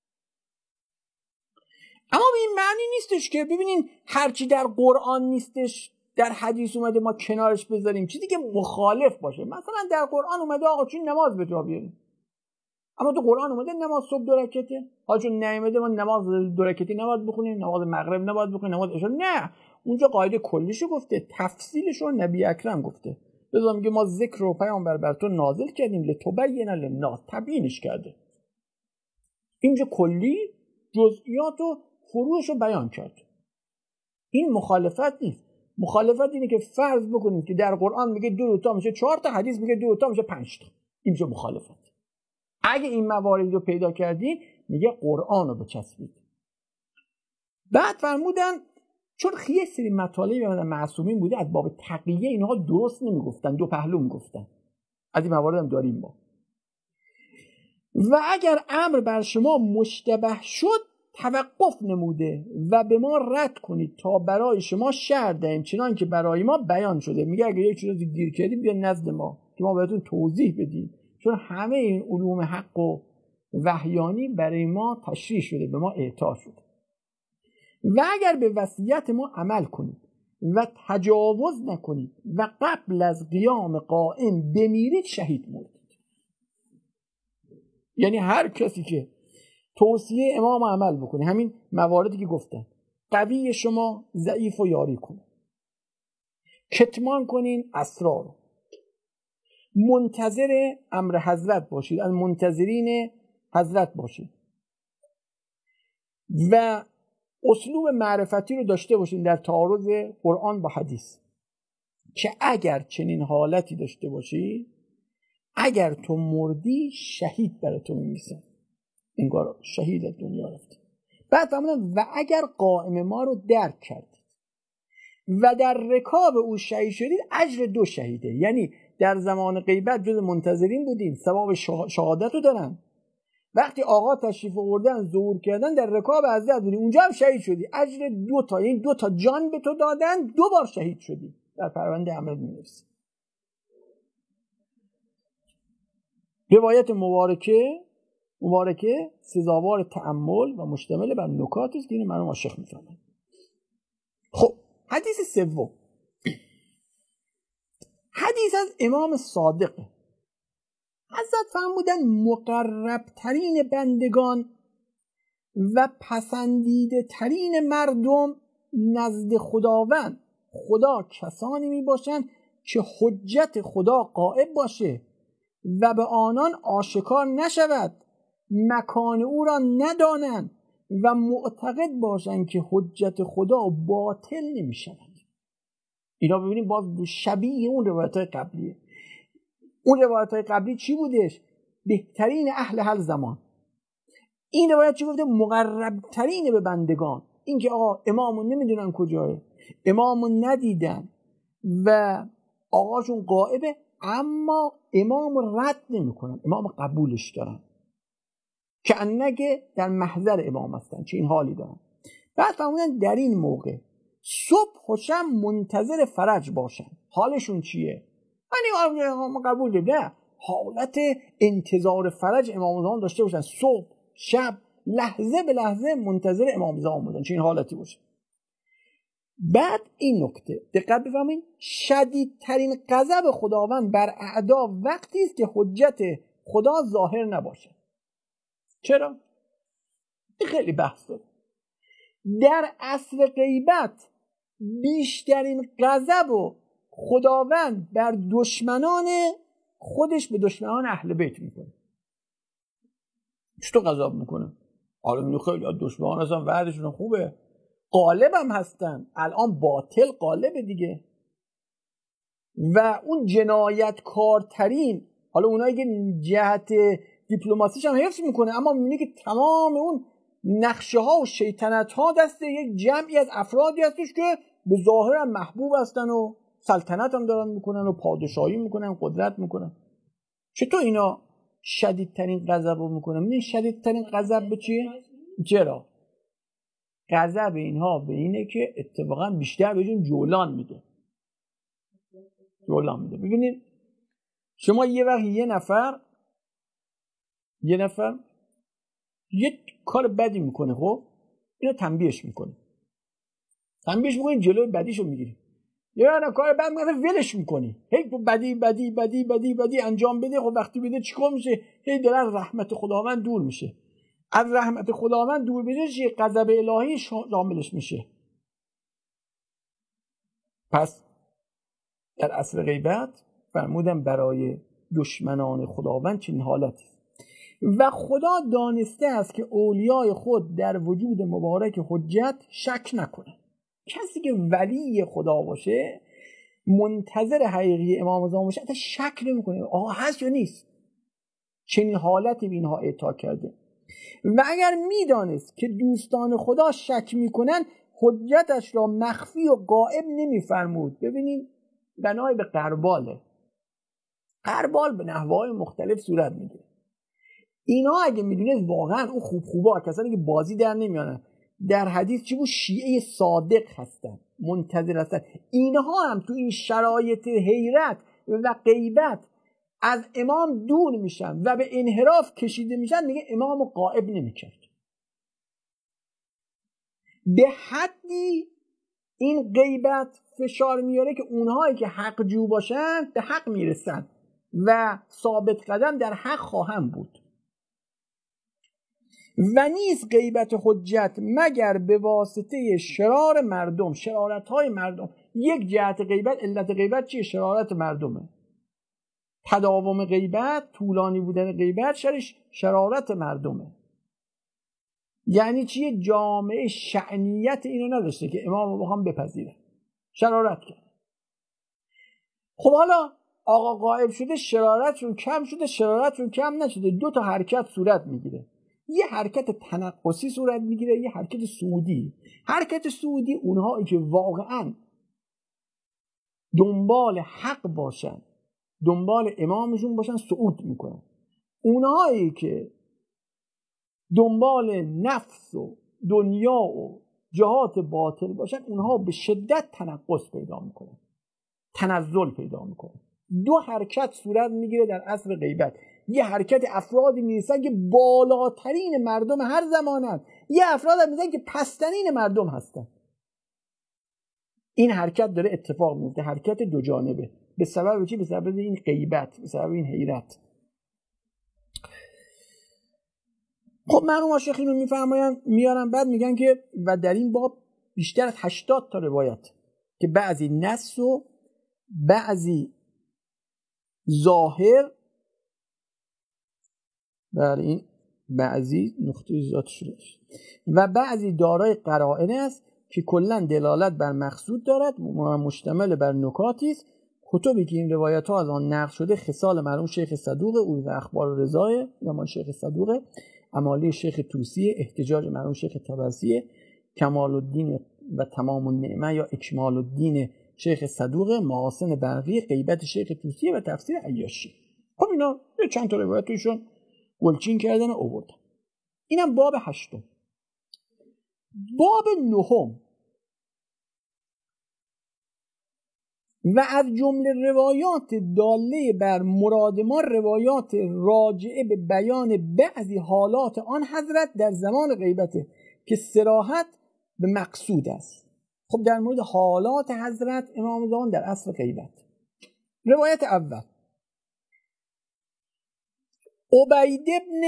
اما به این معنی نیستش که ببینین هرچی در قرآن نیستش در حدیث اومده ما کنارش بذاریم، چیزی که مخالف باشه. مثلا در قرآن اومده آقا چون نماز به جا بیاریم، اما تو قرآن اومده نماز صبح دو رکعته، حالا چون نیومده ما نماز دو رکعتی نباید بخونیم، نماز مغرب نباید بخونیم، نماز عشا نه. اونجا قاعده کلیشو گفته، تفصیلش رو نبی اکرم گفته. لذا میگه ما ذکر رو پیامبر بر تو نازل کردیم لتبین للناس، تبیینش کرده. اینجا کلی جزئیات و فروعش رو بیان کرد. این مخالفت نیست. مخالفت اینه که فرض بکنید که در قرآن میگه دو تا میشه چهار تا، حدیث میگه دو تا میشه پنج تا. این میشه مخالفت. اگه این مواردی رو پیدا کردی میگه قرآن رو بچسبید. بعد فرمودن چون یه سری مطالبی به معصومین بوده از باب تقیه اینها درست نمیگفتن، دو پهلو میگفتن. از این موارد هم داریم ما. و اگر امر بر شما مشتبه شد توقف نموده و به ما رد کنید تا برای شما شرح دهیم چنان که برای ما بیان شده. میگه اگه یک چیزی گیر کردی بیا نزد ما که ما بهتون توضیح بدیم، چون همه این علوم حق و وحیانی برای ما تشریح شده، به ما اعطا شده. و اگر به وصیت ما عمل کنید و تجاوز نکنید و قبل از قیام قائم بمیرید شهید مردید. یعنی هر کسی که توصیه امام عمل بکنه، همین مواردی که گفتن، قوی شما ضعیف و یاری کنه، کتمان کنین اسرار، منتظر امر حضرت باشید، از منتظرین حضرت باشید و اسلوب معرفتی رو داشته باشین در تعارض قرآن با حدیث، که اگر چنین حالتی داشته باشی اگر تو مردی شهید برای تو می‌نویسن، انگار شهید از دنیا رفتی. بعد فرمودن و اگر قائم ما رو درک کردید و در رکاب او شهید شدید اجر دو شهیده. یعنی در زمان غیبت جز منتظرین بودین، ثواب شهادت رو دارن. وقتی آقا تشریف آوردن ظهور کردن در رکاب حضرت بودی، اونجا هم شهید شدی، اجر دو تا، یعنی دو تا جان به تو دادن، دو بار شهید شدی، در پرونده عمل می‌نویسی. روایت مبارکه مبارکه سزاوار تأمل و مشتمل بر نکاتی است که این منو عاشق می‌فهمن. خب حدیث سوم، حدیث از امام صادق. حضرت فرمودن مقرب ترین بندگان و پسندیده ترین مردم نزد خداوند خدا کسانی می باشند که حجت خدا غائب باشه و به آنان آشکار نشود، مکان او را ندانند و معتقد باشند که حجت خدا باطل نمی شود. اینا ببینیم باز شبیه اون روایت های قبلیه. اون روایت های قبلی چی بودش؟ بهترین اهل هر زمان. این روایت چی گفته؟ مقرب ترین به بندگان. این که آقا امامون نمیدونن کجاه، امامون ندیدن و آقاشون غائبه، اما امام رد نمیکنن، امام قبولش دارن که انگه در محضر امام هستن، چه این حالی دارن. بعد فرمودن در این موقع صبح و شب منتظر فرج باشن. حالشون چیه؟ یعنی امام قبول دید، نه، حالت انتظار فرج امام زمان داشته باشن، صبح شب لحظه به لحظه منتظر امام زمان بودن، چه این حالتی باشه. بعد این نکته دقت بفرمایید، شدیدترین غضب خداوند بر اعدا وقتی است که حجت خدا ظاهر نباشه. چرا؟ خیلی بحث داره. در عصر غیبت بیشترین غضب و خداوند بر دشمنان خودش به دشمنان اهل بیت میکنه. چطور غضب میکنه؟ حالا میگه خیلی دشمنان هستن، وعدشون خوبه، غالب هم هستن، الان باطل غالبه دیگه. و اون جنایتکارترین، حالا اونایی که جهت دیپلماسیش هم حفظ میکنه، اما میبینی که تمام اون نقشه ها و شیطنت ها دست یک جمعی از افرادی هستش که به ظاهر هم محبوب هستن و سلطنت هم دارن میکنن و پادشاهی میکنن، قدرت میکنن. چطور اینا شدیدترین غضب رو میکنن؟ میدونی شدیدترین غضب به چیه؟ چرا؟ غضب اینها به اینه که اتفاقا بیشتر بهشون جولان میده. جولان میده. ببینید شما یه وقت یه نفر یه نفر یه کار بدی میکنه، خب اینو تنبیهش میکنه تنبیهش میکنی جلوی بدیشو میگیری. یه وقت کار بد میکنه ولش میکنی، هی بدی بدی بدی بدی بدی انجام بده. خب وقتی بده چیکار میشه؟ هی دل از رحمت خداوند دور میشه. از رحمت خداوند دور بشه چه غضب الهی شاملش میشه. پس در عصر غیبت فرمودن برای دشمنان خداوند چنین حالتی و خدا دانسته است که اولیای خود در وجود مبارک حجت شک نکنه. کسی که ولی خدا باشه، منتظر حقیقی امام زمان باشه، حتی شک نمیکنه آقا هست یا نیست. چنین حالتی به اینها اعطا کرده. و اگر میدانست که دوستان خدا شک میکنن، حجتش را مخفی و غائب نمیفرمود. ببینید بنای به قرباله. قربال به نحوهای مختلف صورت میگیره. اینا اگه میدونید واقعا اون خوب خوبا، کسانی که بازی در نمیانن، در حدیث چی بود؟ شیعه صادق هستن، منتظر هستن. اینها هم تو این شرایط حیرت و غیبت از امام دور میشن و به انحراف کشیده میشن، میگه امامو غائب نمیکرد. به حدی این غیبت فشار میاره که اونهایی که حق جو باشن به حق میرسن و ثابت قدم در حق خواهم بود. و نیست غیبت حجت مگر به واسطه شرار مردم، شرارت های مردم. یک جهت غیبت، علت غیبت چیه؟ شرارت مردمه. تداوم غیبت، طولانی بودن غیبت، شرش شرارت مردمه. یعنی چیه؟ جامعه شأنیت اینو نداشته که امام رو بخوام بپذیره، شرارت کرد. خب حالا آقا غائب شده، شرارتشون کم شده، شرارتشون کم نشده. دو تا حرکت صورت میگیره. یه حرکت تنقصی صورت میگیره، یه حرکت صعودی. حرکت صعودی اونهایی که واقعا دنبال حق باشن، دنبال امامشون باشن، صعود میکنن. اونهایی که دنبال نفس و دنیا و جهات باطل باشن، اونها به شدت تنقص پیدا میکنن، تنزل پیدا میکنن. دو حرکت صورت میگیره در عصر غیبت. یه حرکت افرادی میرسن که بالاترین مردم هر زمانن، یه افراد هم میرسن که پسترین مردم هستن. این حرکت داره اتفاق میفته، حرکت دو جانبه. به سبب چی؟ به سبب این غیبت، به سبب این حیرت. خب مرحوم شیخ اینو میفرمایند، میارن بعد میگن که و در این باب بیشتر از هشتاد تا روایت که بعضی نص و بعضی ظاهر، برای این بعضی نقطه ذات شده و بعضی دارای قرائن است که کلا دلالت بر مقصود دارد و مشتمل بر نکاتی است. کتبی که این روایت ها از آن نقل شده خصال مرحوم شیخ صدوق، عروض اخبار رضای یا مال شیخ صدوق، امالی شیخ طوسی، احتجاج مرحوم شیخ طبرسی، کمال الدین و تمام النعمه یا اکمال الدین شیخ صدوق، محاسن برقی، غیبت شیخ طوسی و تفسیر عیاشی. خب اینا چند تا روایت توشون گلچین کردن و آوردن. اینم باب هشتم. باب نهم و از جمله روایات داله بر مراد ما روایات راجعه به بیان بعضی حالات آن حضرت در زمان غیبته که صراحت به مقصود است. خب در مورد حالات حضرت امام زمان در عصر غیبت، روایت اول عبید ابن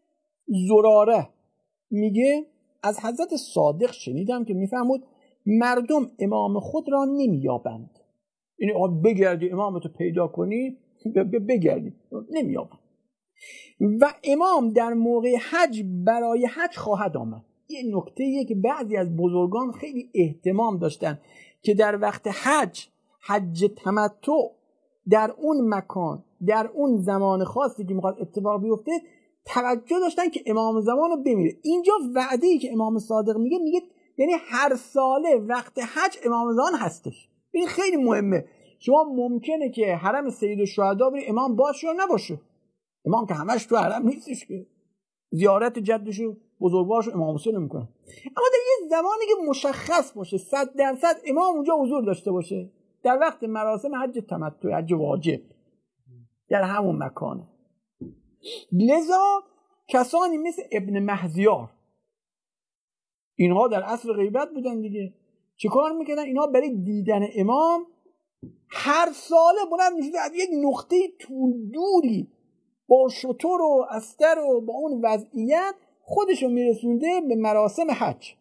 زراره میگه از حضرت صادق شنیدم که میفرمود مردم امام خود را نمییابند. یعنی بگردی امامتو پیدا کنی بگردی نمییابند. و امام در موقع حج برای حج خواهد آمد. یه نکته‌ایه که بعضی از بزرگان خیلی اهتمام داشتن که در وقت حج، حج تمتع، در اون مکان، در اون زمان خاصی که میخواد اتفاق بیفته توجه داشتن که امام زمان رو بمیره. اینجا وعده‌ای که امام صادق میگه میگه یعنی هر ساله وقت حج امام زمان هستش. این خیلی مهمه. شما ممکنه که حرم سید الشهدا بری امام باشه یا نباشه. امام که همش تو حرم نیستش که زیارت جدشو بزرگوارشو امام حسین میکنه. اما در یه زمانی که مشخص باشه صد درصد امام اونجا حضور داشته باشه، در وقت مراسم حج تمتع، حج واجب، در همون مکانه. لذا کسانی مثل ابن مهزیار، اینها در عصر غیبت بودن دیگه، چه کار میکنن؟ اینها برای دیدن امام هر ساله بلند میشده از یک نقطه طول دوری با شتر و استر و با اون وضعیت خودشو میرسونده به مراسم حج،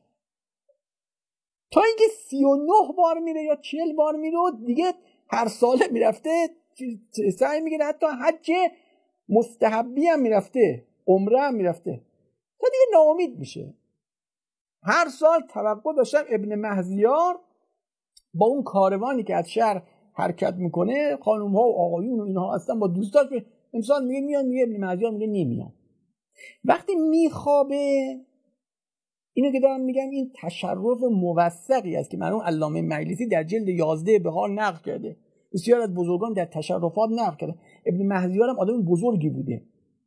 تا اینکه سی و نه بار میره یا چهل بار میره و دیگه هر ساله میرفته سعی میکنه حتی حج مستحبی هم میرفته، عمره هم میرفته، تا دیگه ناامید میشه. هر سال توقع داشتن ابن مهزیار با اون کاروانی که از شهر حرکت میکنه، خانوم ها و آقایون و اینها هستن با دوستاش، امسال میگه میان، میگه ابن مهزیار میگه نمیان. وقتی میخوابه، اینو که دارم میگم این تشرف موثقی است که مرحوم علامه مجلسی در جلد یازده بهار نقل کرده. بسیار از بزرگان در تشرفات نقل کرده. ابن مهزیار هم آدم بزرگی بوده.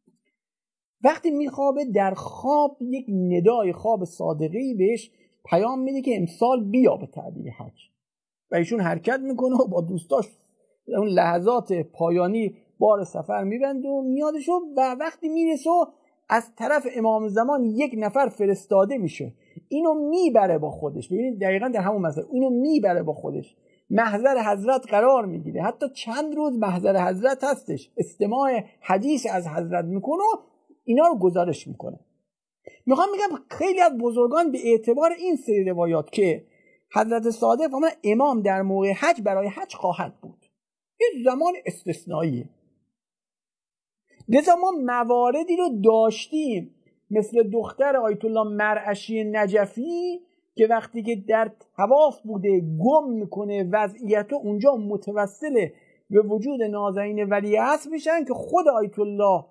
وقتی میخوابه در خواب یک ندای خواب صادقی بهش پیام میده که امسال بیا به تعبیر حج، و ایشون حرکت میکنه و با دوستاش اون لحظات پایانی بار سفر میبنده و میادشو، و وقتی میرسه از طرف امام زمان یک نفر فرستاده میشه، اینو میبره با خودش. ببینید دقیقاً در همون مسئله اینو میبره با خودش، محضر حضرت قرار میگیره، حتی چند روز محضر حضرت هستش، استماع حدیث از حضرت میکنه و اینا رو گزارش میکنه. میخوام میگم خیلی از بزرگان به اعتبار این سری روایات که حضرت صادق فرمودن امام در موقع حج برای حج خواهد بود، یه زمان استثنائیه. لذا ما مواردی رو داشتیم مثل دختر آیت الله مرعشی نجفی که وقتی که در طواف بوده گم میکنه وضعیت اونجا متوسل به وجود نازنین ولیعصر میشن که خود آیت الله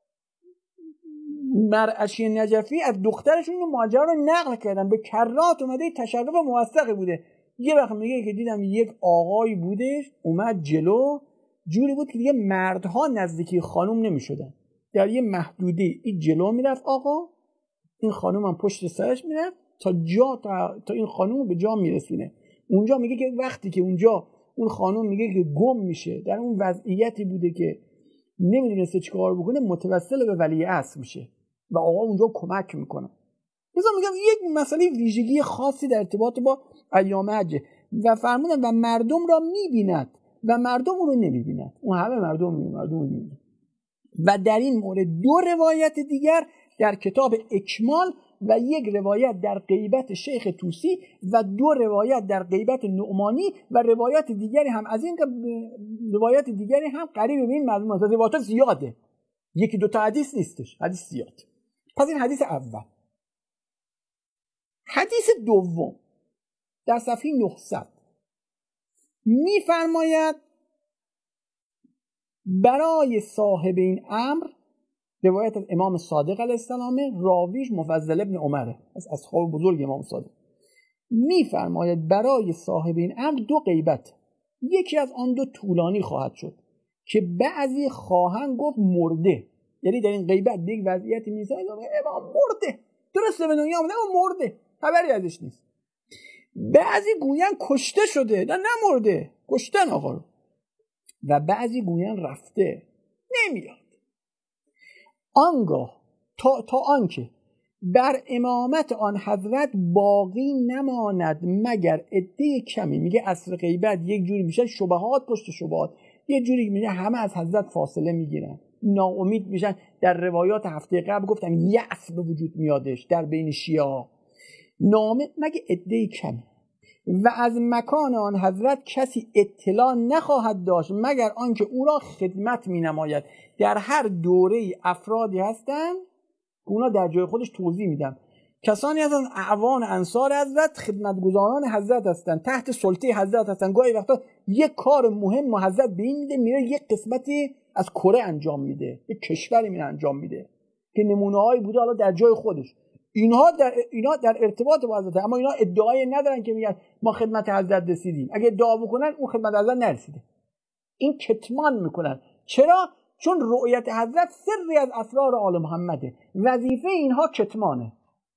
مرعشی نجفی از دخترشون این ماجرا رو نقل کردن، به کرات اومده تشرف موثقی بوده. یه وقت میگه که دیدم یک آقایی بودش اومد جلو، جوری بود که دیگه مردها نزدیکی خانوم نمیشدن، در یه محدوده این جلو میرفت آقا، این خانوم هم پشت سرش میرفت تا جا تا, تا این خانوم رو به جا میرسونه. اونجا میگه که وقتی که اونجا اون خانوم میگه که گم میشه، در اون وضعیتی بوده که نمیدونسته چیکار بکنه متوسل به ولی عصر میشه و آقا اونجا کمک میکنه. مثلا میگم یک مسئله ویژگی خاصی در ارتباط با ایام حجه و فرمودن و مردم را میبیند و مردم اون رو نمیبیند، اون همه مردم میبیند مردم رو نمیبیند. و در این مورد دو روایت دیگر در کتاب اکمال و یک روایت در غیبت شیخ طوسی و دو روایت در غیبت نعمانی و روایت دیگری هم از این روایت دیگری هم قریب به این مضمون است. روایت زیاده، یکی دو تا حدیث نیستش، حدیث زیاد. پس این حدیث اول. حدیث دوم در صفحه نهصد می‌فرماید برای صاحب این امر، روایت از امام صادق علیه السلام، راویش مفضل ابن عمره از اصحاب بزرگ امام صادق، می‌فرماید برای صاحب این امر دو غیبت، یکی از آن دو طولانی خواهد شد که بعضی خواهند گفت مرده، یعنی در این غیبت یک وضعیتی می‌رسه امام مرده، درسته به دنیا آمده اما مرده، خبری ازش نیست. بعضی گویان کشته شده، نه نمرده، کشتن آقا رو. و بعضی گویان رفته، نمیاد. آنگاه تا, تا آنکه بر امامت آن حضرت باقی نماند مگر عده کمی. میگه اصل غیبت یک جوری میشه شبهات پشت شبهات، یک جوری میگه همه از حضرت فاصله میگیرن، ناامید میشن. در روایات هفته قبل گفتم یأس به وجود میادش در بین شیعه، نامه مگه عده کمی. و از مکان آن حضرت کسی اطلاع نخواهد داشت مگر آنکه او را خدمت می نماید. در هر دوره افرادی هستند که اونا در جای خودش توضیح میدن، کسانی هستن اعوان انصار حضرت، خدمتگزاران حضرت هستن، تحت سلطه حضرت هستن. گاهی وقتا یک کار مهم حضرت به این میده، میره یک قسمتی از کره انجام میده، یک کشوری میره انجام میده که نمونه‌هایی بوده حالا در جای خودش. اینها در اینا در ارتباط با حضرت، اما اینا ادعای ندارن که میگن ما خدمت حضرت رسیدیم. اگه ادعا بکنن اون خدمت حضرت نرسیده، این کتمان میکنن. چرا؟ چون رؤیت حضرت سری از اسرار آل محمده، وظیفه اینها کتمانه.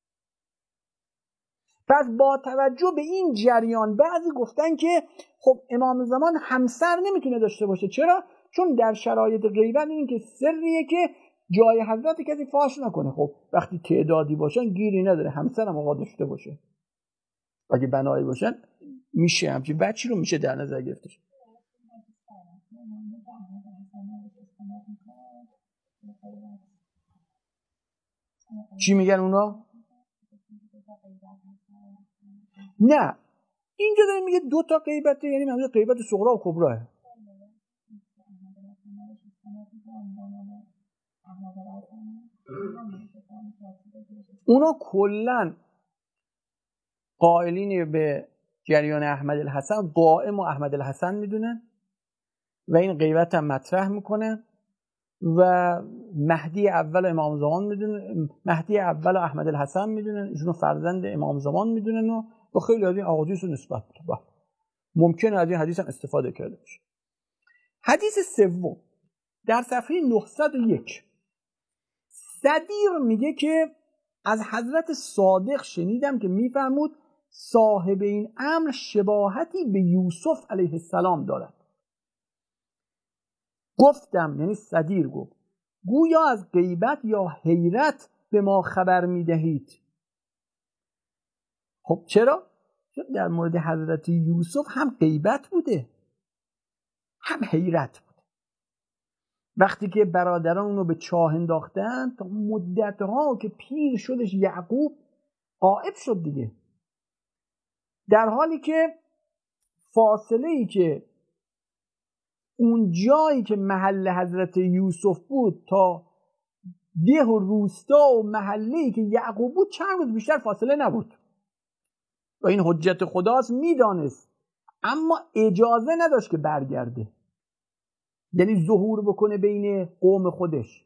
پس با توجه به این جریان بعضی گفتن که خب امام زمان همسر نمیتونه داشته باشه. چرا؟ چون در شرایط غیبت این که سریه که جای حضرت کسی فاش نکنه. خب وقتی تعدادی باشن گیری نداره، همسر هم آقا داشته باشه. اگه بنایی باشن میشه همچین بچی رو میشه در نظر گرفتش. چی میگن اونا؟ نه اینجا داره میگه دو تا غیبته، یعنی منظور غیبت صغرا و کبراه. اونا کلن قائلین به جریان احمد الحسن، قائم و احمد الحسن میدونن و این غیبت هم مطرح میکنن و مهدی اول امام زمان میدونن، مهدی اول احمد الحسن میدونن، ایشونو فرزند امام زمان میدونن و با خیلی از این احادیث رو نسبت میدن. ممکنه از این حدیث هم استفاده کرده بشه. حدیث سوم در صفحه نهصد و یک صدیر میگه که از حضرت صادق شنیدم که میفرمود صاحب این امر شباهتی به یوسف علیه السلام دارد. گفتم، یعنی صدیر گفت، گویا از غیبت یا حیرت به ما خبر میدهید. خب چرا؟ چون در مورد حضرت یوسف هم غیبت بوده هم حیرت بوده. وقتی که برادران اونو به چاه انداختن تا مدتها که پیر شدش یعقوب غائب شد دیگه، در حالی که فاصله ای که اون جایی که محل حضرت یوسف بود تا ده و روستا و محله‌ای که یعقوب بود چند روز بیشتر فاصله نبود و این حجت خداست، میدانست اما اجازه نداشت که برگرده، یعنی ظهور بکنه بین قوم خودش.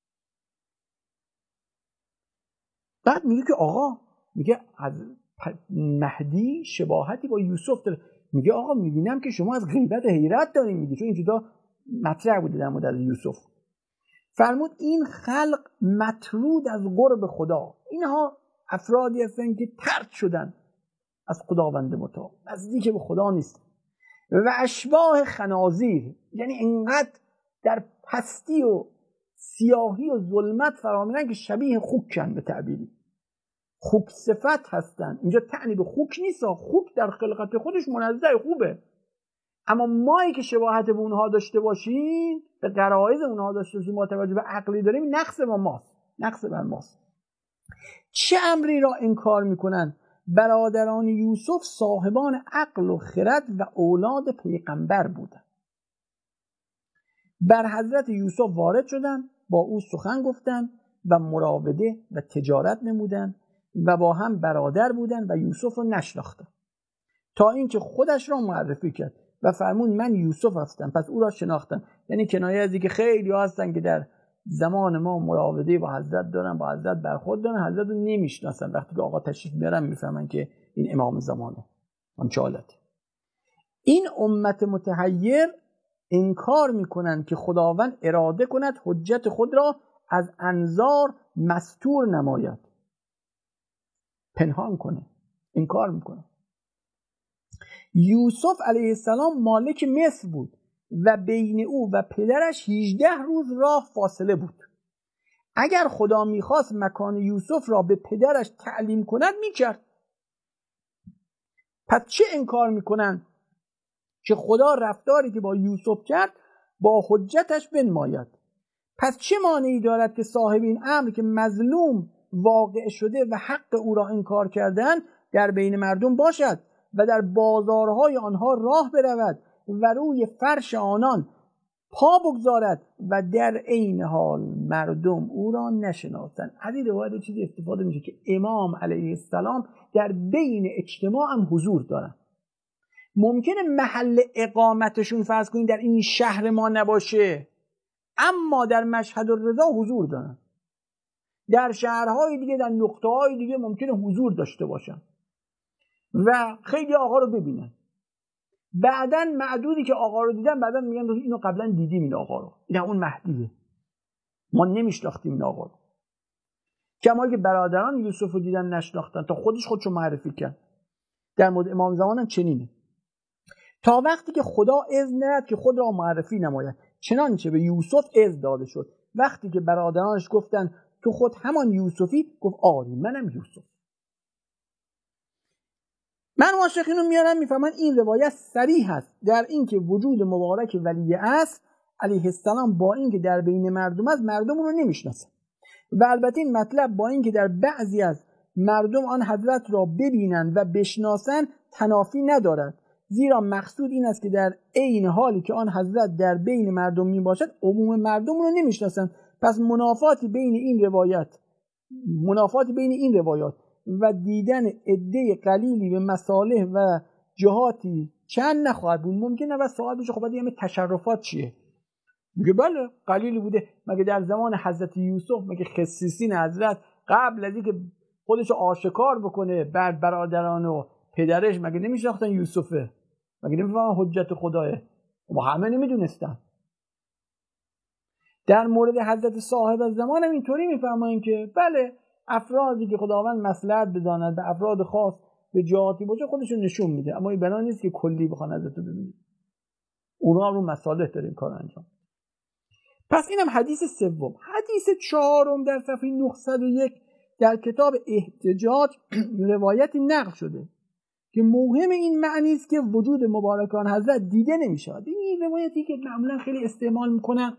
بعد میگه که آقا، میگه از مهدی شباهتی با یوسف داره. میگه آقا میبینم که شما از غیبت و حیرت دارین، میگه چون اینجا مطرح بوده در مورد یوسف. فرمود این خلق مطرود از قرب خدا، اینها افرادی هستن که طرد شدن از خداوند متعال، نزدیک به خدا نیست. و اشباح خنازیر، یعنی اینقدر در پستی و سیاهی و ظلمت فرا میرن که شبیه خوکن، به تعبیری خوک صفت هستن. اینجا تعنی به خوک نیست، خوک در خلقت خودش منزه خوبه، اما مایی که شباهت به اونها داشته باشیم، به غرایز اونها داشته باشیم، با توجه به عقلی داریم، نقص با ماست، نقص بر ماست. چه امری را انکار میکنن؟ برادران یوسف صاحبان عقل و خرد و اولاد پیغمبر بودند. بر حضرت یوسف وارد شدند، با او سخن گفتند و مراوده و تجارت نمودند و با هم برادر بودند و یوسف را نشناختند، تا اینکه خودش را معرفی کرد و فرمود من یوسف هستم. پس او را شناختند. یعنی کنایه از اینکه خیلی هستن که در زمان ما مراوده با حضرت دارن، با حضرت برخورد دارن، حضرت رو نمیشناسن. وقتی که آقا تشریف میارن میفهمن که این امام زمانه. همچه حالت این امت متحیر انکار میکنن که خداوند اراده کند حجت خود را از انظار مستور نماید، پنهان کنه. انکار میکنه. یوسف علیه السلام مالک مصر بود و بین او و پدرش هجده روز راه فاصله بود. اگر خدا میخواست مکان یوسف را به پدرش تعلیم کند میکرد. پس چه انکار میکنن که خدا رفتاری که با یوسف کرد با حجتش بنماید؟ پس چه مانعی دارد که صاحب این امر که مظلوم واقع شده و حق او را انکار کردن در بین مردم باشد و در بازارهای آنها راه برود و روی فرش آنان پا بگذارد و در عین حال مردم او را نشناسند. از این روایت چیزی استفاده میشه که امام علیه السلام در بین اجتماع هم حضور دارن. ممکنه محل اقامتشون فرض کنید در این شهر ما نباشه، اما در مشهد الرضا حضور دارن. در شهرهای دیگه، در نقطه‌های دیگه ممکنه حضور داشته باشن و خیلی آقا رو ببینن. بعداً معدودی که آقا رو دیدن بعداً میگن اینو قبلا دیدیم، این آقا رو، این اون مهدیه، ما نمیشناختیم این آقا رو. کما که برادران یوسف رو دیدن نشناختن تا خودش خودشو معرفی کرد. در مورد امام زمان هم چنینه. تا وقتی که خدا اذن نداد که خود را معرفی نماید، چنانچه به یوسف اذن داده شد. وقتی که برادرانش گفتن تو خود همان یوسفی، گفت آری منم یوسف. من عاشقین رو میارم میفهمن این روایت صریح است در اینکه وجود مبارک ولی اصل علیه السلام با اینکه در بین مردم است، مردم اون رو نمیشناسن و البته این مطلب با اینکه در بعضی از مردم آن حضرت را ببینند و بشناسند تنافی ندارد، زیرا مقصود این است که در عین حالی که آن حضرت در بین مردم می باشد عموم مردم اون رو نمیشناسند. پس منافاتی بین این روایت منافاتی بین این روایات و دیدن عده قلیلی به مصالح و جهاتی چند نخواهد بود. ممکنه و سوال بشه خب بعد همه تشرفات چیه؟ میگه بله قلیلی بوده. مگه در زمان حضرت یوسف مگه خصیصین حضرت قبل از اینکه خودش آشکار بکنه بر برادران و پدرش مگه نمیشناختن یوسفه؟ مگه نمیفهمن حجت خداه؟ ما همه نمیدونستن. در مورد حضرت صاحب الزمان هم اینطوری میفهمن که بله افرادی که خداوند مصلحت بداند به افراد خاص به جهاتی باشه خودشون نشون میده، اما این بنا نیست که کلی بخوان حضرت رو ببینید. اونا رو مصالح داره این کار انجام. پس اینم حدیث سوم. حدیث چهارم در صفحه نهصد و یک در کتاب احتجاج روایتی نقل شده که مهم این معنی است که وجود مبارکان حضرت دیده نمی‌شود. این روایتی که معمولا خیلی استعمال میکنن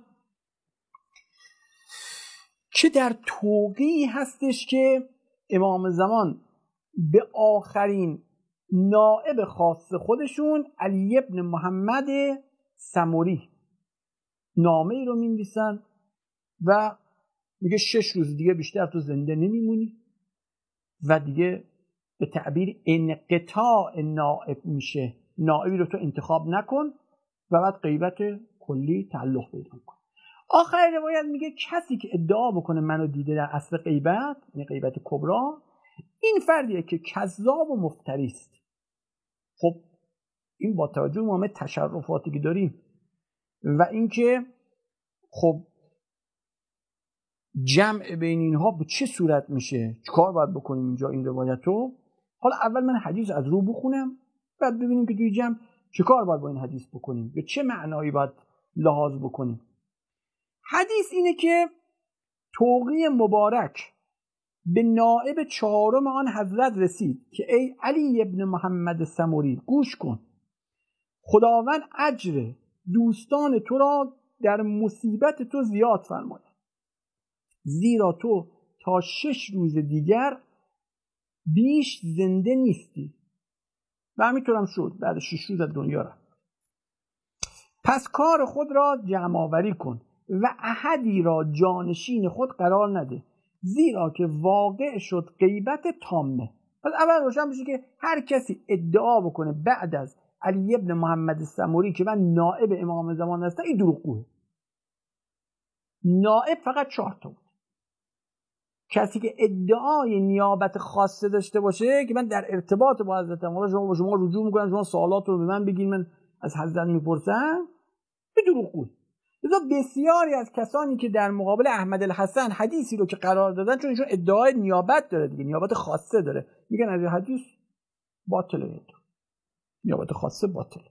که در توقیع هستش که امام زمان به آخرین نائب خاص خودشون علی ابن محمد سمری نامه ای رو می‌نویسن و میگه شش روز دیگه بیشتر تو زنده نمیمونی و دیگه به تعبیر انقطاع نائب میشه، نائبی رو تو انتخاب نکن و بعد غیبت کلی تعلق پیدا کن. آخر روایت میگه کسی که ادعا بکنه منو دیده در عصر غیبت، یعنی غیبت کبرا، این فردیه که کذاب و مفتری است. خب این با توجه به همه تشرفاتی که داریم و اینکه خب جمع بین اینها به چه صورت میشه، چیکار باید بکنیم اینجا این روایت رو؟ حالا اول من حدیث از رو بخونم بعد ببینیم که توی جمع چیکار باید با این حدیث بکنیم، به چه معنایی باید لحاظ بکنیم. حدیث اینه که توقی مبارک به نائب چهارم آن حضرت رسید که ای علی ابن محمد سمری گوش کن، خداوند اجر دوستان تو را در مصیبت تو زیاد فرماید، زیرا تو تا شش روز دیگر بیش زنده نیستی. و همینطورم شد، بعد شش روز از دنیا رفت. پس کار خود را جمع آوری کن و احدی را جانشین خود قرار نده، زیرا که واقع شد غیبت تامه. پس اول روشن بشه که هر کسی ادعا بکنه بعد از علی ابن محمد سمری که من نائب امام زمان هستم، این دروغگوه. نائب فقط چهار تا بود. کسی که ادعای نیابت خاصه داشته باشه که من در ارتباط با حضرت مولا شما با شما رجوع میکنم، شما سوالات رو به من بگین، من از حضرت میپرسم، به دروغگوه. لذا بسیاری از کسانی که در مقابل احمد الحسن حدیثی رو که قرار دادن، چون ایشون ادعای نیابت داره دیگه، نیابت خاصه داره، میگن از این حدیث باطله، نیابت خاصه باطله.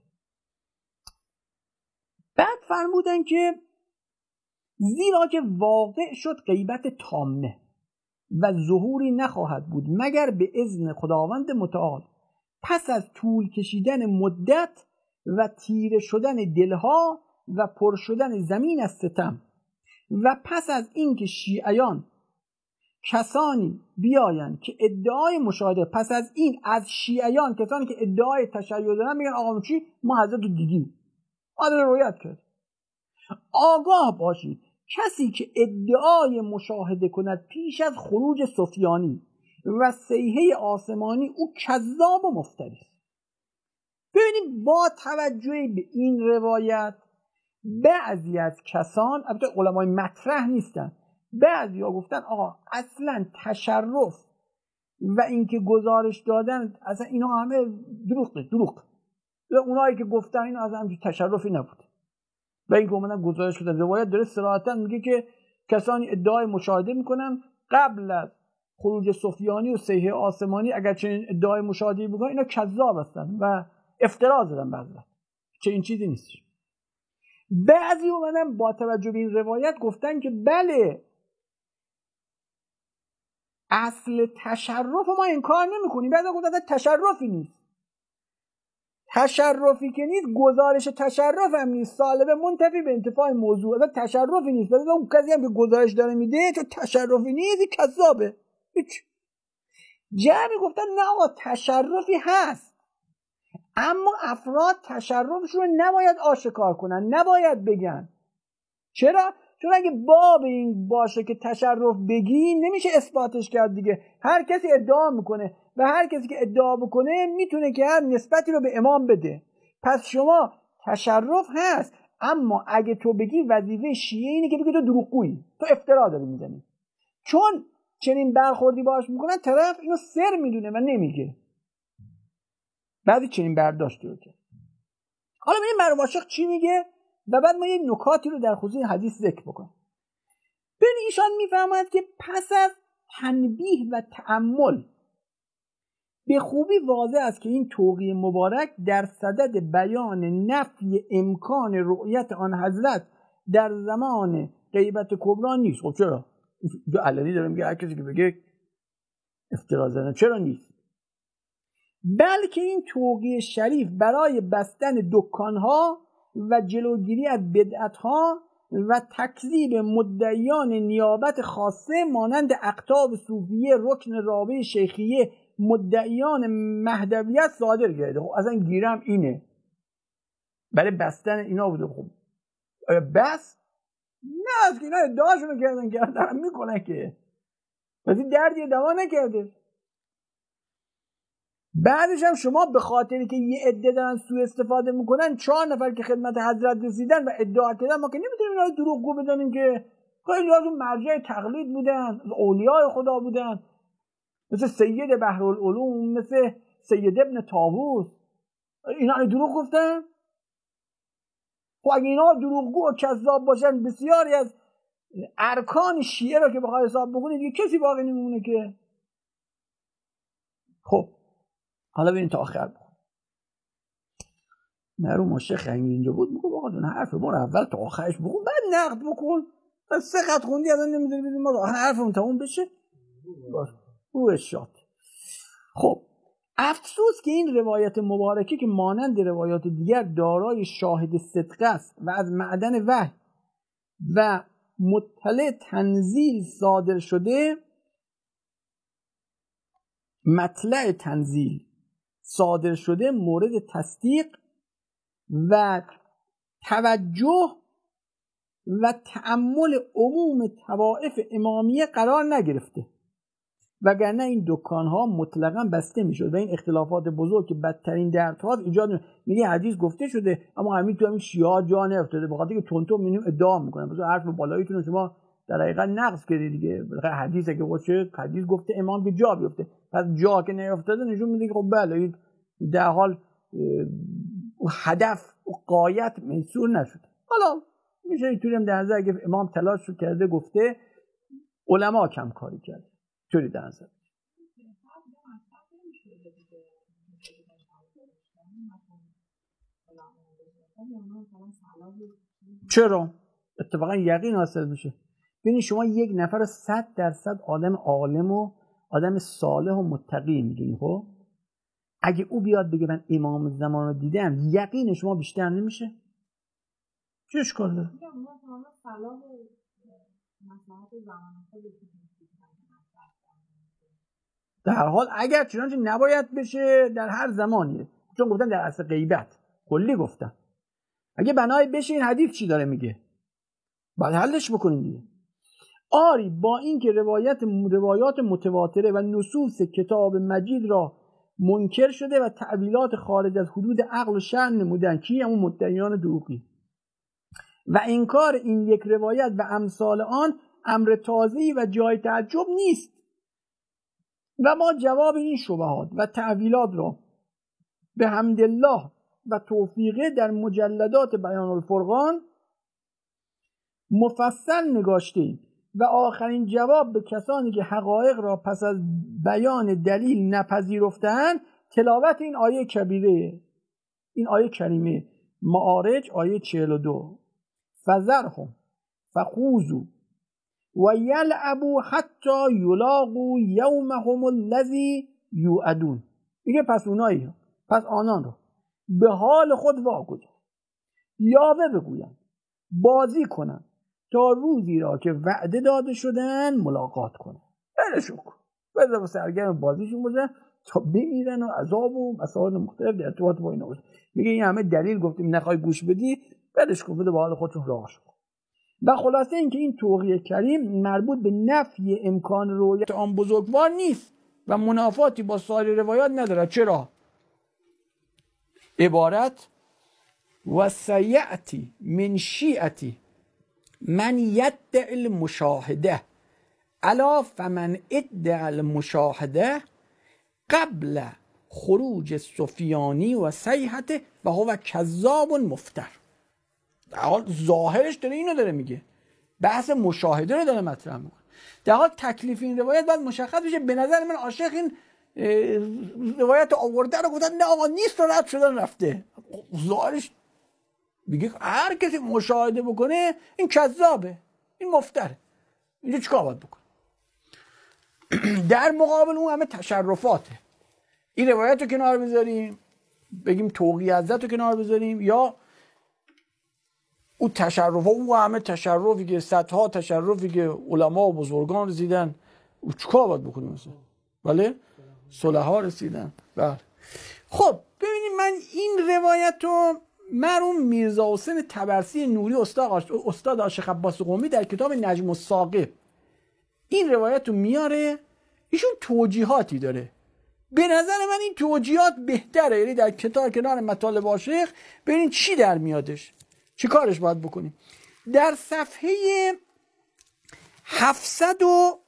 بعد فرمودن که زیرا که واقع شد غیبت تامه و ظهوری نخواهد بود مگر به اذن خداوند متعال، پس از طول کشیدن مدت و تیره شدن دلها و پر شدن زمین از ستم، و پس از اینکه شیعیان کسانی بیاین که ادعای مشاهده، پس از این از شیعیان کسانی که ادعای تشیع دارن میگن آقا چی ما حضرت رو دیدیم، آدم رویت کرد. آگاه باشید کسی که ادعای مشاهده کند پیش از خروج سفیانی و صیحه آسمانی، او کذاب و مفتری است. ببینید با توجه به این روایت بعضی از کسان، البته علمای مطرح نیستن، بعضی ها گفتن آقا اصلا تشرف و اینکه گزارش دادن اصلا اینا همه دروغه دروغ و اونایی که گفتن اینا اصلا همچین تشرفی نبود و این که اومدن گزارش دادن. روایت داره صراحتا میگه که کسانی ادعای مشاهده میکنن قبل از خروج سفیانی و صیحه آسمانی، اگر چنین ادعای مشاهده بکنن اینا کذاب هستن و افترا زدن به حضرت، چه این چیزی نیست. بعضی اومدن با توجه به این روایت گفتن که بله اصل تشرف ما انکار نمی کنیم، بعد گفتن تشرفی نیست، تشرفی که نیست گزارش تشرف هم نیست، سالبه منتفی به انتفاع موضوع، اصلا تشرفی نیست. بعد اون کسی هم که گزارش داره میده تو تشرفی نیست، این کذابه. هیچ جمعی گفتن نه آقا تشرفی هست، اما افراد تشرفشون رو نباید آشکار کنن، نباید بگن. چرا؟ چون اگه باب این باشه که تشرف بگی نمیشه اثباتش کرد دیگه. هر کسی ادعا میکنه و هر کسی که ادعا بکنه میتونه که هر نسبتی رو به امام بده. پس شما تشرف هست، اما اگه تو بگی وظیفه شیعه اینه که بگی تو دروغگویی، تو افترا داری میزنی. چون چنین برخوردی باش میکنن طرف اینو سر میدونه و نمیگه، بعدی چنین برداشتی رو کرد. حالا ببین مرحوم عاشق چی میگه و بعد ما یه نکاتی رو در خصوص حدیث ذکر بکنم. ببین ایشان میفهمد که پس از تنبیه و تأمل به خوبی واضح است که این توقیه مبارک در صدد بیان نفی امکان رؤیت آن حضرت در زمان غیبت کبرا نیست. خب چرا؟ جو علنی داره میگه هر کسی که بگه افترا زدن، چرا نیست؟ بلکه این توقیه شریف برای بستن دکانها و جلوگیری از بدعتها و تکذیب مدعیان نیابت خاصه مانند اقطاب صوفیه، رکن رابعه شیخیه، مدعیان مهدویت صادر گرده. خب اصلا گیرم اینه برای بستن اینا بوده. خب بس نه از که اینا ادعاشونو کردن کردن میکنن که ولی دردی دوا نکرده. بعدش هم شما به خاطری که یه عده دارن سوء استفاده میکنن، چهار نفر که خدمت حضرت رسیدن و ادعا کردن، ما که نمیتونیم اینا رو دروغگو بدونیم که خیلی از اون مرجع تقلید بودن، اولیاء خدا بودن، مثل سید بحرالعلوم، مثل سید ابن طاووس، اینا رو دروغ گفتن. خب اگه اینا دروغگو و کذاب باشن، بسیاری از ارکان شیعه رو که بخوای حساب بکنید دیگه کسی باقی نمیمونه که. خب حالا ببین تا آخر بخون. مرحوم شیخ اینجا بود میگه آقا جون حرف ما رو اول تا آخرش بخون بعد نقد بکن، سه خط خوندی الان نمیدونی بدون ما حرفمون تموم بشه باش روش شد. خب افسوس که این روایت مبارکه که مانند روایات دیگر دارای شاهد صدق است و از معدن وحی و مطلع تنزیل صادر شده، مطلع تنزیل صادر شده مورد تصدیق و توجه و تأمل عموم طوائف امامیه قرار نگرفته، وگرنه این دکان‌ها مطلقاً بسته می‌شد و این اختلافات بزرگ که بدترین دردها ایجاد می میگه حدیث گفته شده اما همین تو همین شیعه جا نیفتاده، بخاطر که تونتون می‌بینیم ادعا می‌کنن مثلا حرف بالاییتون شما در حقیقت نقض کردید دیگه، حدیثه که گفته حدیث گفته امام به جا بیفته، پس جا که نیفتاده نشون میده که خب بله این در حال هدف و غایت میسور نشده. حالا میشه اینطوری هم در نظر اگه امام تلاش رو کرده گفته علما کم کاری کرده طوری در نظر. چرا؟ اتفاقا یقین حاصل میشه. ببینید شما یک نفر صد درصد آدم عالم و آدم صالح و متقی میدونی، خب اگه او بیاد بگه من امام زمان رو دیدم یقین شما بیشتر نمیشه؟ چه اشکال داره؟ در حال اگر چنانچه نباید بشه در هر زمانیه، چون گفتن در اصل غیبت کلی گفتن اگه بنای بشه این حدیث چی داره میگه بعد حلش بکنیم دیگه. آری با اینکه روایت روایات متواتره و نصوص کتاب مجید را منکر شده و تعبیرات خارج از حدود عقل و شرع نمودن کی همون مدعیان دروغی و انکار این یک روایت و امثال آن امر تازه‌ای و جای تعجب نیست و ما جواب این شبهات و تعویلات را به حمدالله و توفیقه در مجلدات بیان الفرقان مفصل نگاشتیم و آخرین جواب به کسانی که حقایق را پس از بیان دلیل نپذیرفتند تلاوت این آیه کبیره، این آیه کریمه معارج آیه چهل و دو فذرهم فخوضوا و یلعبوا حتی یلاقوا یومهم الذی یوعدون. میگه پس اونایی پس آنان رو به حال خود واگذار یاوه بگویند بازی کنند تا روزی را که وعده داده شدن ملاقات کنند. برشون کن بذار با سرگرم بازیشون باشن تا بمیرن و عذاب و مسائل مختلف در ارتباط با اینا باشه. میگه این همه دلیل گفتیم نخوای گوش بدی برش کن بده به حال خودشون راهش کن. و خلاصه اینکه این توقیه کریم مربوط به نفی امکان رویت آن بزرگوار نیست و منافاتی با سایر روایات نداره. چرا؟ عبارت و سیعتی من شیعتی من یدع المشاهده الا فمن ادع المشاهده قبل خروج سفیانی و صیحته و هو کذاب مفتر. در حال ظاهرش داره اینو داره میگه، بحث مشاهده رو داره مطرح میکنه. در حال تکلیف این روایت باید مشخص بشه. به نظر من عاشق این روایت آورده رو گفتن نه آقا نیست و رد شدن رفته. ظاهرش میگه هر کسی مشاهده بکنه این کذابه، این مفتره. اینجا چیکار باید بکنه؟ در مقابل اون همه تشرفاته. این روایت رو کنار بذاریم بگیم توقیه عزت رو کنار بذاریم یا اون تشرف ها اون همه تشرفی که صدها تشرفی که علما و بزرگان رسیدن او چیکار باید بکنیم مثلا؟ بله؟ صلحا رسیدن. بله. خب ببینیم من این روایت رو مرحوم میرزا حسین طبرسی نوری استاد استاد عاشق عباس قمی در کتاب نجم الثاقب این روایت رو میاره. ایشون توجیهاتی داره. به نظر من این توجیهات بهتره، یعنی در کتاب کنار مطالب عاشق ببینید چی در میادش، چی کارش باید بکنیم. در صفحه هفتصد و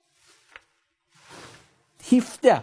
هفده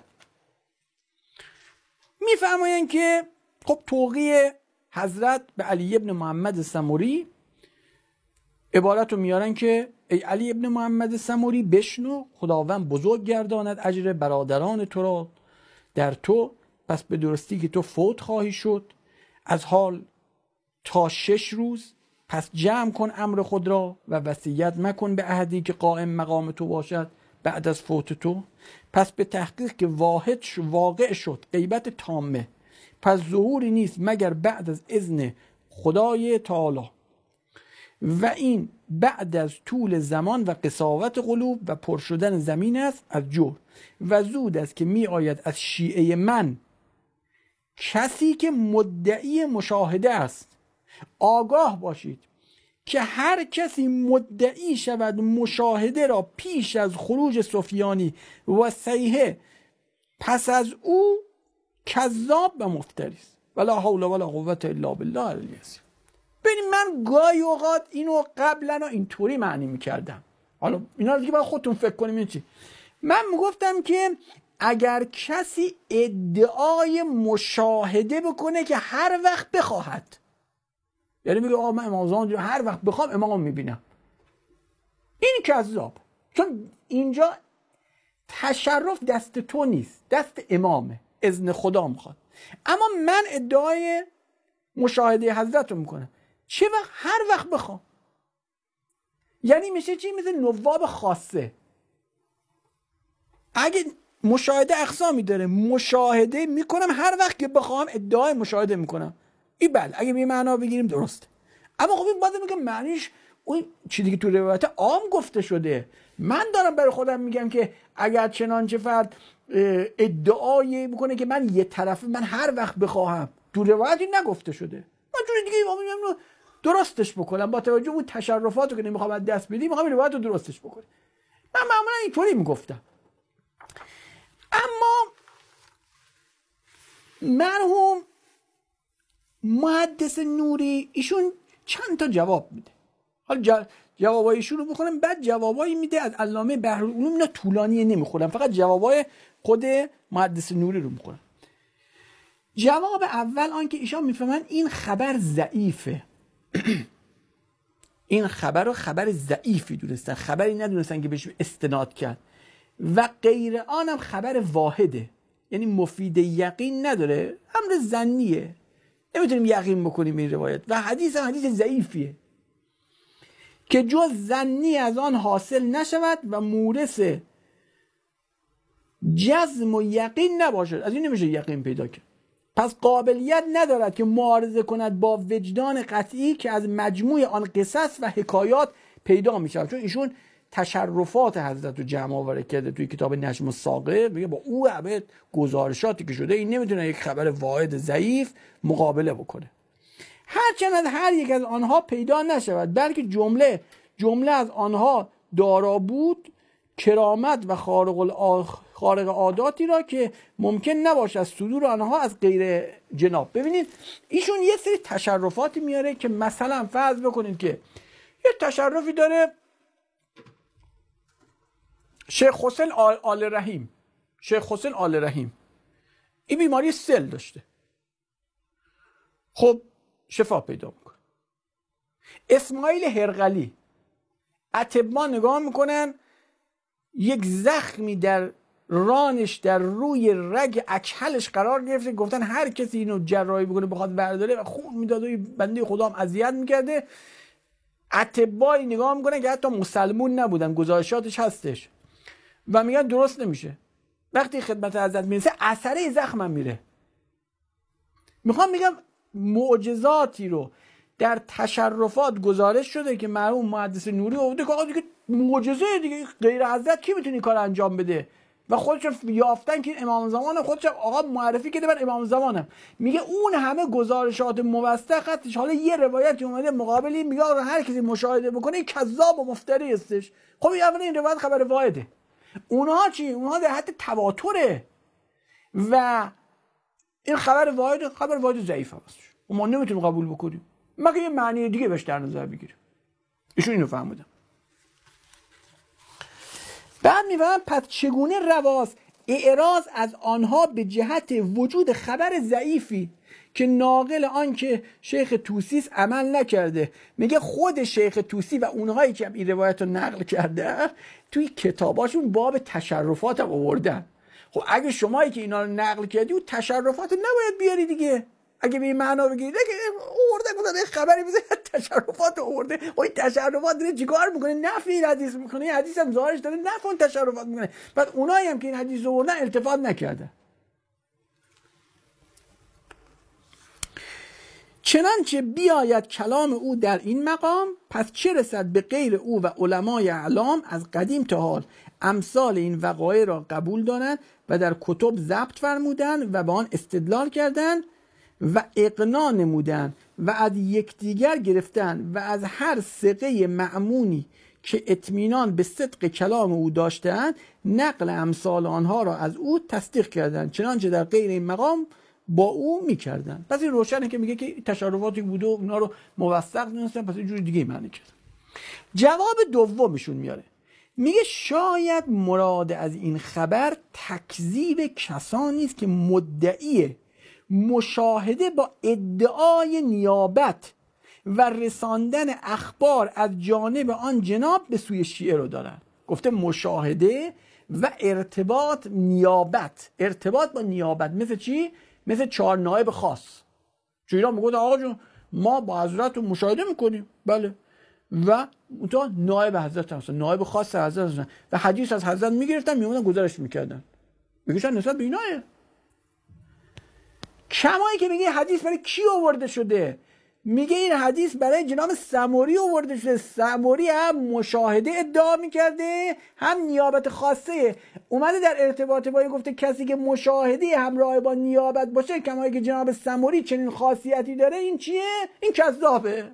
میفرمایند که خب توقیه حضرت به علی ابن محمد سموری عبارت رو میارن که ای علی ابن محمد سموری بشنو، خداوند بزرگ گرداند اجر برادران تو را در تو، پس به درستی که تو فوت خواهی شد از حال تا شش روز پس جمع کن امر خود را و وصیت مکن به عهدی که قائم مقام تو باشد بعد از فوت تو. پس به تحقیق که واحد واقع شد غیبت تامه، پس ظهوری نیست مگر بعد از اذن خدای تعالی، و این بعد از طول زمان و قساوت قلوب و پر شدن زمین است از جور. و زود است که می آید از شیعه من کسی که مدعی مشاهده است. آگاه باشید که هر کسی مدعی شود مشاهده را پیش از خروج سفیانی و صیحه، پس از او کذاب و مفتری است. ولا حول ولا قوة الا بالله العلی العظیم. ببین من گاهی اوقات اینو قبلا اینطوری معنی میکردم، حالا اینا رو دیگه باید خودتون فکر کنیم. این چی؟ من میگفتم که اگر کسی ادعای مشاهده بکنه که هر وقت بخواهد، یعنی میگه آقا من امام زمان هر وقت بخوام امام میبینم، این کذاب. چون اینجا تشرف دست تو نیست، دست امامه، اذن خدا میخواد. اما من ادعای مشاهده حضرت رو میکنم چه وقت؟ هر وقت بخوام. یعنی میشه چی؟ مثل نواب خاصه. اگه مشاهده اقسامی داره، مشاهده میکنم هر وقت که بخوام، ادعای مشاهده میکنم. این بله اگه به معنا بگیریم درسته. اما خب این باید میگم معنیش اون چیزی که تو روایت عام گفته شده. من دارم برای خودم میگم که اگر چنانچه فرد ادعای بکنه که من یه طرفه، من هر وقت بخواهم، تو روایتی نگفته شده. من جوری دیگه میگم درستش بکنم با توجه به اون تشرفاتو که نمیخوام از دست بدیم، میخوام روایت رو درستش بکنم. من معمولا اینطوری میگفتم. اما مرحوم محدث نوری ایشون چند تا جواب میده. حالا جوابای ایشون رو بخونم، بعد جوابایی میده از علامه بحرالعلوم. اینا طولانیه نمیخونم، فقط جوابای خود محدث نوری رو میخونم. جواب اول آن که ایشان میفهمن این خبر ضعیفه. این خبر رو خبر ضعیفی دونستن، خبری ندونستن که بهش استناد کرد. و غیر آنم خبر واحده، یعنی مفید یقین نداره، امر ظنیه، نمیتونیم یقین بکنیم این روایت. و حدیث هم حدیث ضعیفیه که جز ظنی از آن حاصل نشود و مورث جزم و یقین نباشد، از این نمیشه یقین پیدا کرد. پس قابلیت ندارد که معارضه کند با وجدان قطعی که از مجموع آن قصص و حکایات پیدا میشه. چون ایشون تشرفات حضرت رو جمع آوری کرده توی کتاب نجم الثاقب، میگه با او همه گزارشاتی که شده این نمیتونه یک خبر واحد ضعیف مقابله بکنه، هرچند از هر یک از آنها پیدا نشود، بلکه جمله جمله از آنها دارا بود کرامت و خارق خارق عاداتی را که ممکن نباشه از صدور آنها از غیر جناب. ببینید ایشون یه سری تشرفاتی میاره که مثلا فرض بکنید که یه تشرفی داره شیخ حسین آل رحیم، شیخ حسین آل رحیم این بیماری سل داشته، خب شفا پیدا میکنه. اسماعیل هرقلی اطباء نگاه میکنن یک زخمی در رانش در روی رگ اکحلش قرار گرفته، گفتن هر کسی اینو جراحی بکنه بخواد برداره و خون میداده، بنده خدا هم اذیت میکرده. اطباء نگاه میکنن که حتی مسلمون نبودن، گزارشاتش هستش و میگن درست نمیشه. وقتی خدمت حضرت میرسه اثره زخمم میره. میخوام میگم معجزاتی رو در تشرفات گزارش شده که مرحوم محدث نوری آورده که آقا دیگه معجزه دیگه غیر حضرت کی میتونه این کار انجام بده و خودشون یافتن که امام زمان خودش آقا معرفی کرده من امام زمانم. میگه اون همه گزارشات موثق هستش، حالا یه روایتی اومده مقابلی میگه هر کسی مشاهده بکنه کذاب و مفتری هستش. خب اولا این روایت خبر واحده، اونها چی؟ اونها در حد تواتره و این خبر واحد خبر واحد ضعیف هست، ما نمیتونیم قبول بکنیم مگه یه معنی دیگه بهش در نظر بگیریم. ایشون اینو فهمیدن. بعد میفهمن پس چگونه رواست اعراض از آنها به جهت وجود خبر ضعیفی که ناقل آن که شیخ توسیس عمل نکرده. میگه خود شیخ توسی و اونهایی که این روایت رو نقل کرده توی کتاباشون باب تشرفات هم آوردن. خب اگه شمایی که اینا رو نقل کردی و تشرفات نباید بیاری دیگه، اگه به این معنا بگیرید که آورده گفتم یه خبری بزنید تشرفات آورده، این تشرفات داره چیکار میکنه؟ نفی این حدیث میکنه. این حدیث هم ظاهرش داره نفی اون تشرفات میکنه. بعد اونایی هم که این حدیث آوردن التفات نکرده. چنانچه بیاید کلام او در این مقام، پس چه رسد به غیر او و علمای اعلام از قدیم تا حال امثال این وقایع را قبول دارند و در کتب ضبط فرمودند و به آن استدلال کردند و اقناع نمودند و از یکدیگر گرفتند و از هر ثقه مأمونی که اطمینان به صدق کلام او داشتند نقل امثال آنها را از او تصدیق کردند، چنانچه در غیر این مقام با او میکردن. پس این روشنه که میگه که تشرفاتی بوده و اونا رو موثق دونستن، پس یه جوری دیگه معنی کرد. جواب دومشون میاره، میگه شاید مراد از این خبر تکذیب کسانی است که مدعی مشاهده با ادعای نیابت و رساندن اخبار از جانب آن جناب به سوی شیعه رو دارن. گفته مشاهده و ارتباط نیابت، ارتباط با نیابت مثل چی؟ مثل چهار نایب خاص. چون اینا میگوید آقا جون ما با حضرت رو مشاهده میکنیم، بله، و اونتا نایب حضرت هستن، نایب خاص حضرت هستن و حدیث از حضرت میگرفتن میومدن گزارش میکردن. میگوشن نسبت به اینایه. کمایی که میگه حدیث برای کی آورده شده؟ میگه این حدیث برای جناب سموری آورده شده. سموری هم مشاهده ادعا میکرده هم نیابت خاصه. اومده در ارتباط با گفته کسی که مشاهده همراه با نیابت باشه، کمایی که جناب سموری چنین خاصیتی داره، این چیه؟ این کذابه.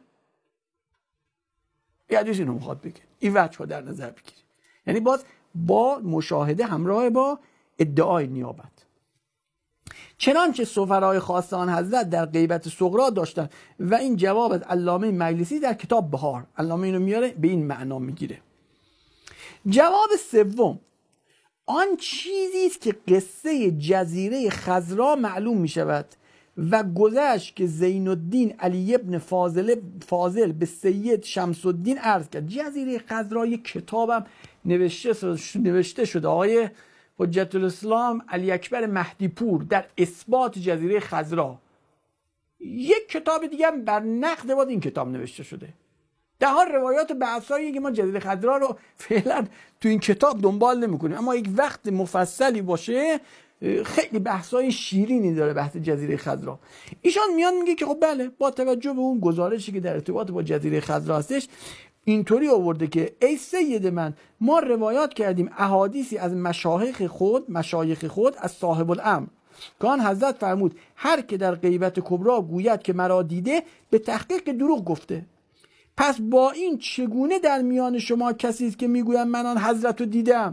این حدیث اینو میخواد بگه، این وجه رو در نظر بگیری. یعنی باز با مشاهده همراه با ادعای نیابت. چنانچه سفرای خاص آن حضرت در غیبت صغرا داشتن و این جواب از علامه مجلسی در کتاب بهار، علامه اینو میاره به این معنا میگیره. جواب سوم، آن چیزی است که قصه جزیره خضرا معلوم می شود و گذشت که زین الدین علی ابن فاضل فاضل به سید شمس الدین عرض کرد. جزیره خضرا یک کتابم نوشته نوشته شده آقای حجت الاسلام علی اکبر مهدی پور در اثبات جزیره خضرا. یک کتاب دیگه هم بر نقد باز این کتاب نوشته شده. در حال روایات بحثایی که ما جزیره خضرا رو فعلا تو این کتاب دنبال نمی‌کنیم، اما یک وقت مفصلی باشه خیلی بحثای شیرینی داره بحث جزیره خضرا. ایشان میان میگه که خب بله، با توجه به اون گزارشی که در ارتباط با جزیره خضرا هستش اینطوری آورده که ای سید من، ما روایات کردیم احادیثی از مشایخ خود مشایخ خود از صاحب الامر که آن حضرت فرمود هر که در غیبت کبرا گوید که مرا دیده به تحقیق دروغ گفته. پس با این چگونه در میان شما کسی است که میگوید من آن حضرت رو دیدم؟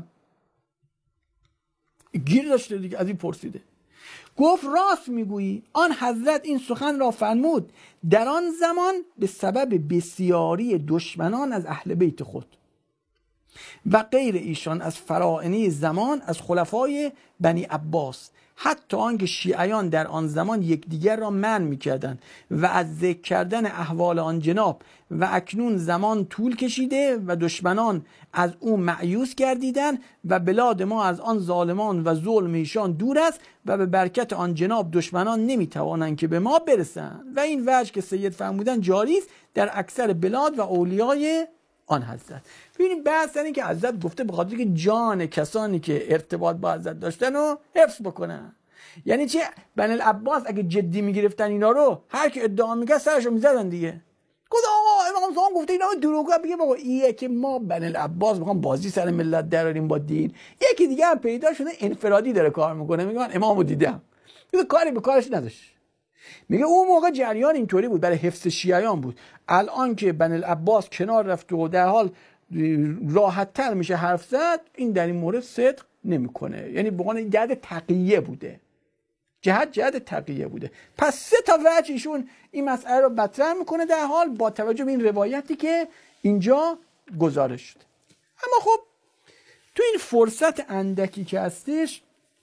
گیر داشته دیگه، از این پرسیده. گفت راست میگویی، آن حضرت این سخن را فرمود در آن زمان به سبب بسیاری دشمنان از اهل بیت خود و غیر ایشان از فراعنه زمان از خلفای بنی عباس، حتی آنکه شیعیان در آن زمان یکدیگر را منع می‌کردند و از ذکر کردن احوال آن جناب و اکنون زمان طول کشیده و دشمنان از او مایوس گردیدند و بلاد ما از آن ظالمان و ظلم ایشان دور است و به برکت آن جناب دشمنان نمیتوانند که به ما برسند و این وجه که سید فرمودن جاری است در اکثر بلاد و اولیای آن حضرت. ببینید بحث اینه که حضرت گفته به خاطر که جان کسانی که ارتباط با حضرت داشتن رو حفظ بکنن. یعنی چه؟ بنی العباس اگه جدی میگرفتن اینا رو، هر کی ادعا میگه سرشو میزدن دیگه. گفت آقا امام زمان گفته اینا دروغه، بگه بابا ایه که ما بنی العباس میخوام بازی سر ملت دراریم با دین. یکی دیگه هم پیدا شده انفرادی داره کار میکنه، میگه من امامو دیدم. میگه کاری به کارش نداشت. میگه اون موقع جریان اینطوری بود، برای حفظ شیعیان بود. الان که بنی العباس کنار رفت و در حال راحت تر میشه حرف زد، این در این مورد صدق نمیکنه. یعنی به عنوان جهت تقیه بوده، جهت جهت تقیه بوده. پس سه تا وجه ایشون این مسئله رو مطرح میکنه در حال با توجه به این روایتی که اینجا گزارش شده. اما خب تو این فرصت اندکی که هستش،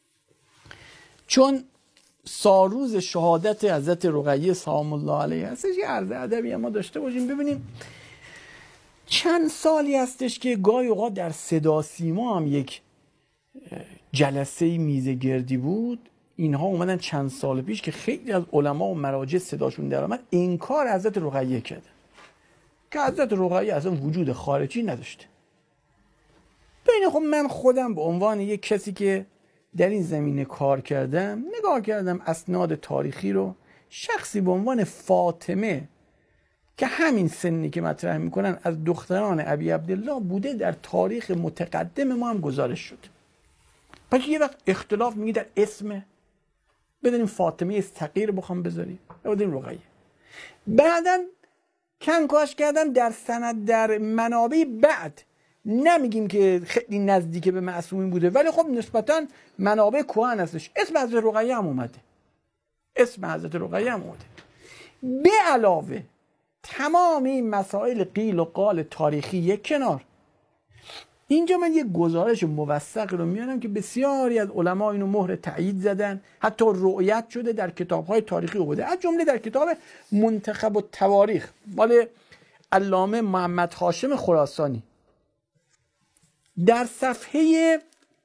چون ساروز شهادت حضرت رقیه سلام الله علیه هستش، یه عرض ادبی ما داشته باشیم. ببینیم چند سالی هستش که گاهی اوقات در صدا سیما هم یک جلسه میزه گردی بود اینها اومدن چند سال پیش که خیلی از علما و مراجع صداشون در آمد انکار حضرت رقیه کردن که حضرت رقیه اصلا وجود خارجی نداشته. ببین خب من خودم به عنوان یک کسی که در این زمینه کار کردم نگاه کردم اسناد تاریخی رو، شخصی به عنوان فاطمه که همین سنی که مطرح میکنن از دختران ابی عبدالله بوده در تاریخ متقدم ما هم گزارش شد. پس یه وقت اختلاف میگه در اسمه، بدونیم فاطمه صغیر بخوام بذاریم یا بدونیم رقیه. بعداً کنکاش کردن در سند در منابع بعد، نمیگیم که خیلی نزدیک به معصومین بوده ولی خب نسبتاً منابع کهن هستش، اسم حضرت رقیه هم اومده، اسم حضرت رقیه هم اومده. به علاوه تمام این مسائل قیل و قال تاریخی یک کنار، اینجا من یک گزارش موثق رو میارم که بسیاری از علما اینو مهر تایید زدن، حتی رؤیت شده در کتاب‌های تاریخی بوده، از جمله در کتاب منتخب التواریخ مال علامه محمد هاشم خراسانی در صفحه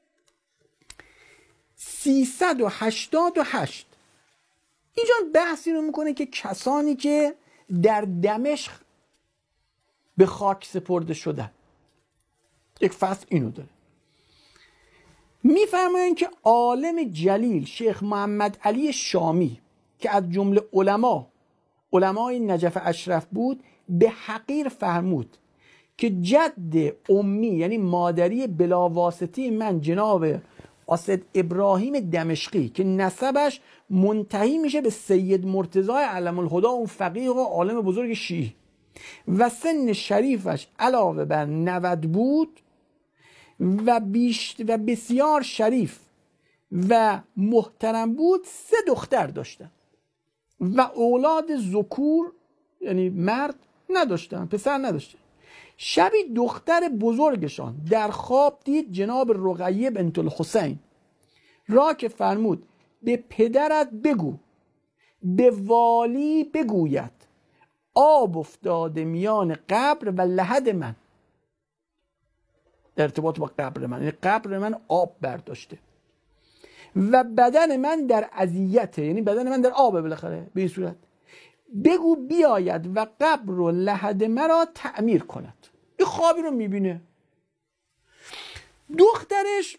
سیصد و هشتاد و هشت اینجا بحثی رو میکنه که کسانی که در دمشق به خاک سپرده شدن، یک فصل اینو داره، میفرمایند که عالم جلیل شیخ محمد علی شامی که از جمله علما علمای نجف اشرف بود به حقیر فرمود که جد امی یعنی مادری بلاواسطی من جناب اسد ابراهیم دمشقی که نسبش منتهی میشه به سید مرتضی علم الهدی، اون فقیه و عالم بزرگ شیعی، و سن شریفش علاوه بر نود بود و بیشت و بسیار شریف و محترم بود، سه دختر داشتن و اولاد ذکور یعنی مرد نداشتن، پسر نداشتن. شبی دختر بزرگشان در خواب دید جناب رقیه بنت الحسین را که فرمود به پدرت بگو به والی بگوید آب افتاده میان قبر و لحد من، در ارتباط با قبر من، یعنی قبر من آب برداشته و بدن من در اذیته، یعنی بدن من در آب بالاخره به این صورت، بگو بیاید و قبر و لحد مرا تعمیر کند. این خوابی رو میبینه. دخترش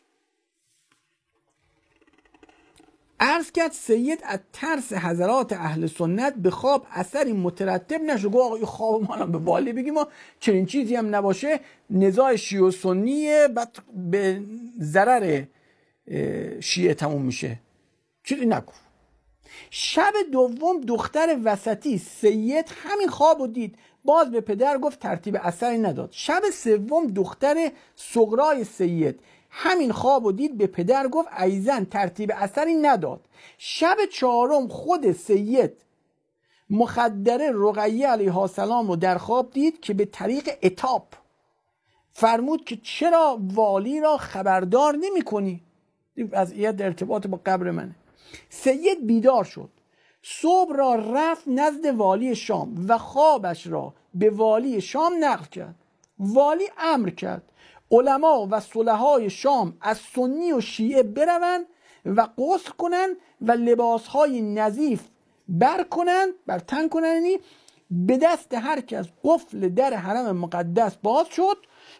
عرض کرد سید از ترس حضرات اهل سنت به خواب اثری مترتب نشد. گفت آقا این خواب ما به والی بگیم ما چنین چیزی هم نباشه، نزاع شیعه و سنیه، بعد به ضرر شیعه تموم میشه، چیزی نگو. شب دوم دختر وسطی سید همین خواب رو دید، باز به پدر گفت ترتیب اثری نداد. شب سوم دختر صغرای سید همین خواب رو دید، به پدر گفت ایزن ترتیب اثری نداد. شب چهارم خود سید مخدره رقیه علیه السلام رو در خواب دید که به طریق عتاب فرمود که چرا والی را خبردار نمی کنی؟ از این در ارتباط با قبر منه. سید بیدار شد، صبح را رفت نزد والی شام و خوابش را به والی شام نقل کرد. والی امر کرد علما و صلحای شام از سنی و شیعه بروند و غسل کنند و لباسهای نظیف بر کنند بر تن کنند. به دست هر کس قفل در حرم مقدس باز شد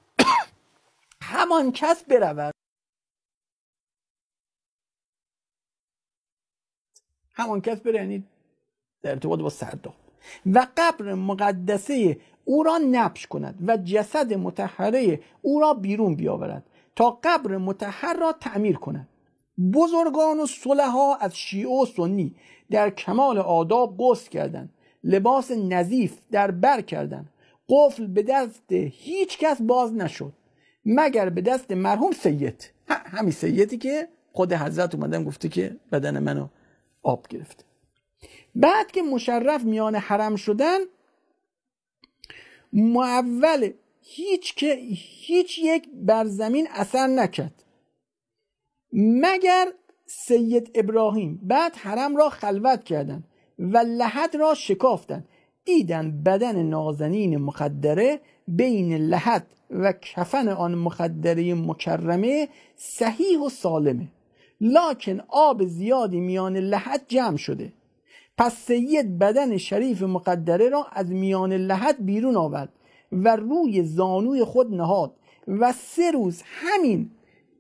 همان کس برود، همان کس بره، یعنی در ارتباط با سرداب، و قبر مقدسه او را نبش کند و جسد مطهره او را بیرون بیاورد تا قبر مطهر را تعمیر کند. بزرگان و صلحا از شیعه و سنی در کمال آداب غسل کردند، لباس نظیف در بر کردند، قفل به دست هیچ کس باز نشد مگر به دست مرحوم سید، همین سیدی که خود حضرت اومدن گفته که بدن منو آب گرفته. بعد که مشرف میان حرم شدن، معول هیچ که هیچ یک بر زمین اثر نکرد مگر سید ابراهیم. بعد حرم را خلوت کردند و لحد را شکافتند، دیدن بدن نازنین مخدره بین لحد و کفن آن مخدره مکرمه صحیح و سالمه. لکن آب زیادی میان لحد جمع شده. پس سید بدن شریف مقدره را از میان لحد بیرون آورد و روی زانوی خود نهاد و سه روز همین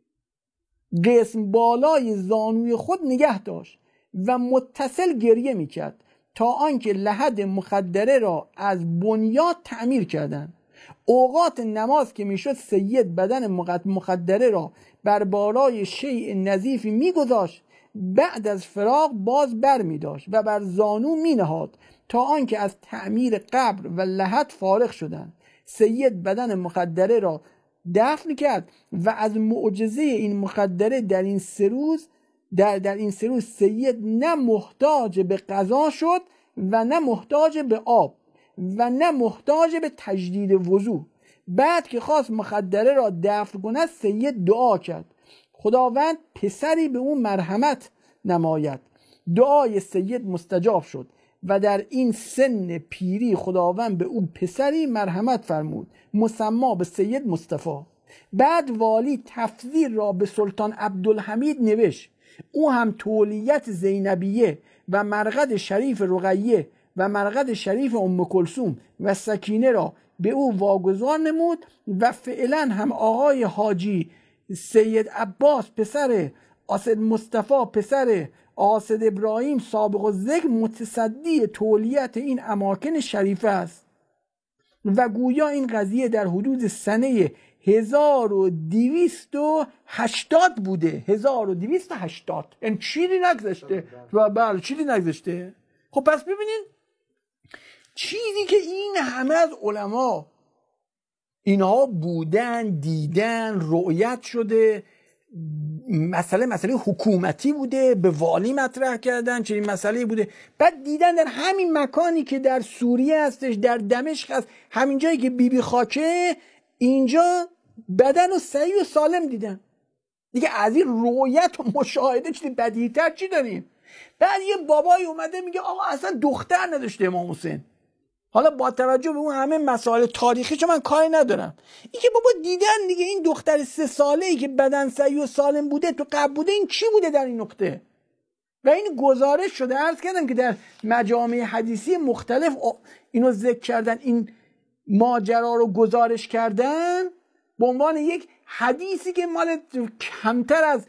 قسم بالای زانوی خود نگه داشت و متصل گریه میکرد تا آنکه لحد مخدره را از بنیاد تعمیر کردند. اوقات نماز که میشد سید بدن مخدره را بر بالای شیء نظیفی میگذاشت، بعد از فراغ باز بر میداشت و بر زانو مینهاد تا آنکه از تعمیر قبر و لحد فارغ شدند. سید بدن مخدره را دفن کرد و از معجزه این مخدره در این سه روز در, در این سه روز سید نه محتاج به غذا شد و نه محتاج به آب و نه محتاج به تجدید وضو. بعد که خواست مخدره را دفن کند، سید دعا کرد خداوند پسری به اون مرحمت نماید. دعای سید مستجاب شد و در این سن پیری خداوند به اون پسری مرحمت فرمود مسما به سید مصطفی. بعد والی تفضیل را به سلطان عبدالحمید نوشت. او هم تولیت زینبیه و مرقد شریف رقیه و مرقد شریف ام کلثوم و سکینه را به او واگذار نمود و فعلا هم آقای حاجی سید عباس پسر آسد مصطفی پسر آسد ابراهیم سابق الذکر متصدی تولیت این اماکن شریفه است و گویا این قضیه در حدود سنه هزار و دویست و هشتاد بوده. هزار و دویست و هشتاد، این چیزی نگذشته و بله چیزی نگذشته. خب پس ببینین چیزی که این همه از علما اینها بودن، دیدن، رؤیت شده، مسئله مسئله حکومتی بوده، به والی مطرح کردن چنین مسئله بوده، بعد دیدن در همین مکانی که در سوریه هستش، در دمشق هست، همین جایی که بیبی بی خاکه، اینجا بدن و صحیح و سالم دیدن. دیگه از این رؤیت و مشاهده چیزی بدیه‌تر چی داریم؟ بعد یه بابایی اومده میگه آقا اصلا دختر نداشته امام حسین. حالا با توجه به اون همه مسائل تاریخی چون من کاری ندارم، این که بابا دیدن دیگه این دختر سه ساله ای که بدن صحیح و سالم بوده تو قبل بوده، این چی بوده در این نقطه؟ و این گزارش شده. عرض کردم که در مجامع حدیثی مختلف اینو ذکر کردن، این ماجرا رو گزارش کردن به عنوان یک حدیثی که مال کمتر از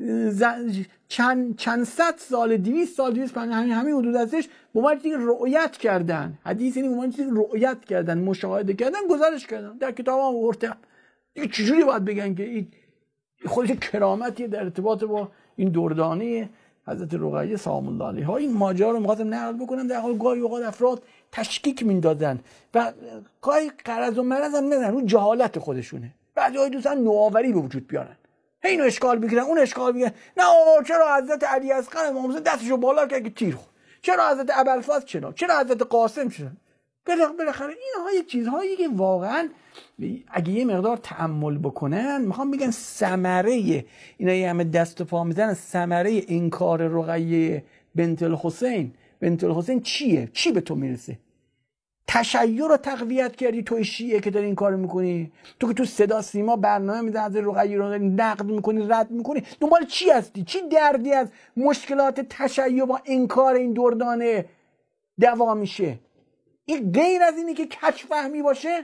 چند چند صد سال، دویست سال، دویست پنجاه همین همین حدود ازش به عنوان چیزی رؤیت کردن، حدیث یعنی به عنوان چیزی رؤیت کردن، مشاهده کردن، گزارش کردن، در کتابم آوردم. دیگه چجوری باید بگن که این خودش کرامتی در ارتباط با این دردانه حضرت رقیه سلام الله علیها؟ این ماجرا رو می‌خواستم نقل بکنم، در حال گاهی اوقات افراد تشکیک میندازن و گاهی غرض و مرض هم ندارن، اون جهالت خودشونه. بعضی‌ها دوستان نوآوری به وجود بیارن، اینو اشکال بگیرن اون اشکال بگیرن. نه آقا چرا حضرت علی اصغر امام حسین دستشو بالا کرد که تیر خورد؟ چرا حضرت ابوالفضل چرا؟ چرا حضرت قاسم چرا؟ بالاخره اینها یه چیزهایی که واقعا اگه یه مقدار تأمل بکنن، میخوام بگن ثمره اینا یه همه دست و پا میزنن، ثمره انکار رقیه بنت الحسین بنت الحسین چیه؟ چی به تو میرسه؟ تشیع رو تقویت کردی توی شیعه که داری این کارو میکنی؟ تو که تو صدا سیما برنامه میدن از رقیه رو نقد میکنی، رد میکنی، دنبال چی هستی؟ چی دردی از مشکلات تشیع با انکار این دردانه دوا میشه؟ این غیر از اینی که کج فهمی باشه؟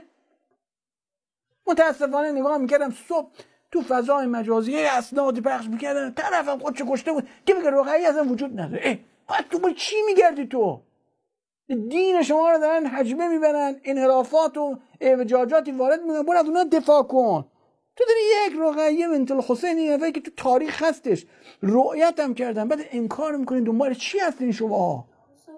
متاسفانه نگاه میکردم صبح تو فضای مجازی اسناد پخش میکردن، طرفم خودشو کشته بود که میگه رقیه اصلا وجود نداره. اه تو چی میگردی؟ تو دین شما رو دارن حجمه میبرن، انحرافات و اعوجاجاتی وارد میکنن، برو از اونها دفاع کن. تو داری یک رقیه بنت الحسین این نفری که تو تاریخ هستش رؤیت هم کردن، بعد انکار میکنین. دنبال چی هستین شما؟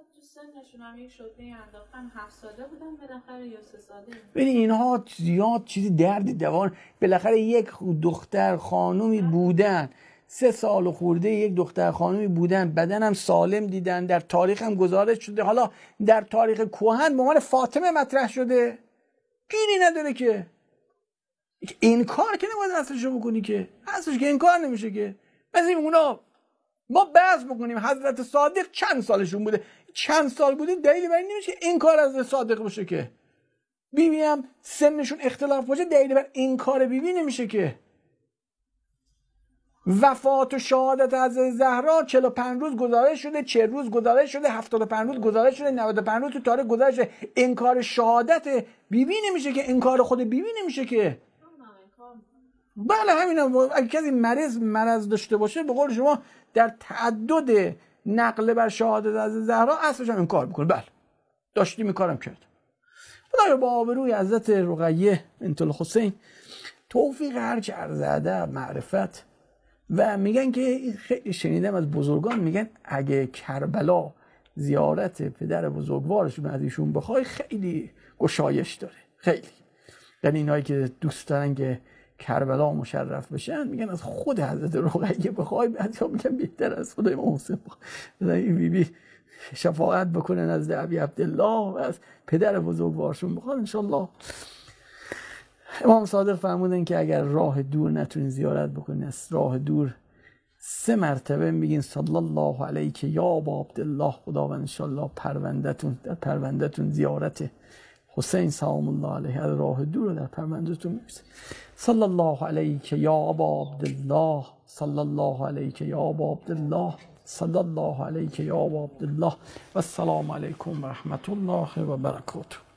ببین اینها زیاد چیزی درد دوان. بالاخره یک دختر خانومی بودن، سه سال خورده یک دختر خانومی بودن، بدنم سالم دیدن، در تاریخ هم گزارش شده، حالا در تاریخ کهن به عنوان فاطمه مطرح شده. گیری نداره که انکار که نباید اصلشو بکنی، که اصلش که انکار نمیشه که. مثل اونا ما بحث بکنیم حضرت صادق چند سالشون بوده، چند سال بوده، دلیلی بر این نمیشه انکار از صادق باشه که. بیبی بی هم سنشون اختلاف باشه، دلیلی بر انکار بیبی بی نمیشه که. وفات و شهادت حضرت زهرا چهل و پنج روز گزارش شده، چهل روز گزارش شده، هفتاد و پنج روز گزارش شده، نود و پنج روز تو تاریخ گزارش شده. انکار شهادت بیبی نمیشه که، انکار خود بیبی نمیشه که. بله همینه. اگه کسی مریض مرض داشته باشه به قول شما در تعدد نقل بر شهادت حضرت زهرا اصلش هم انکار میکنه. بله داشتیم این کارم کرد. خدایا با آبروی حضرت رقیه بنت الحسین توفیق هرچه ارزده معرفت. و میگن که خیلی شنیدم از بزرگان میگن اگه کربلا زیارت پدر بزرگوارشون از ایشون بخوای خیلی گشایش داره، خیلی. یعنی اینایی که دوست دارن که کربلا مشرف بشن میگن از خود حضرت رقیه بخوای، بعضیا میگن بهتر از خود امام حسین بخوای. این بی بی شفاعت بکنه نزد ابی عبدالله و از پدر بزرگوارشون بخواد انشالله. امام صادق فرمودن که اگر راه دور نتونین زیارت بکنین، از راه دور سه مرتبه میگین صلی الله علیک یا ابا عبدالله، خداوند انشالله پروندهتون در پروندهتون زیارت حسین سلام الله علیه از راه دور در پروندهتون میرسه. صلی الله علیک یا ابا عبدالله، صلی الله علیک یا ابا عبدالله، صلی الله علیک یا ابا عبدالله و السلام علیکم و رحمت الله و برکاته.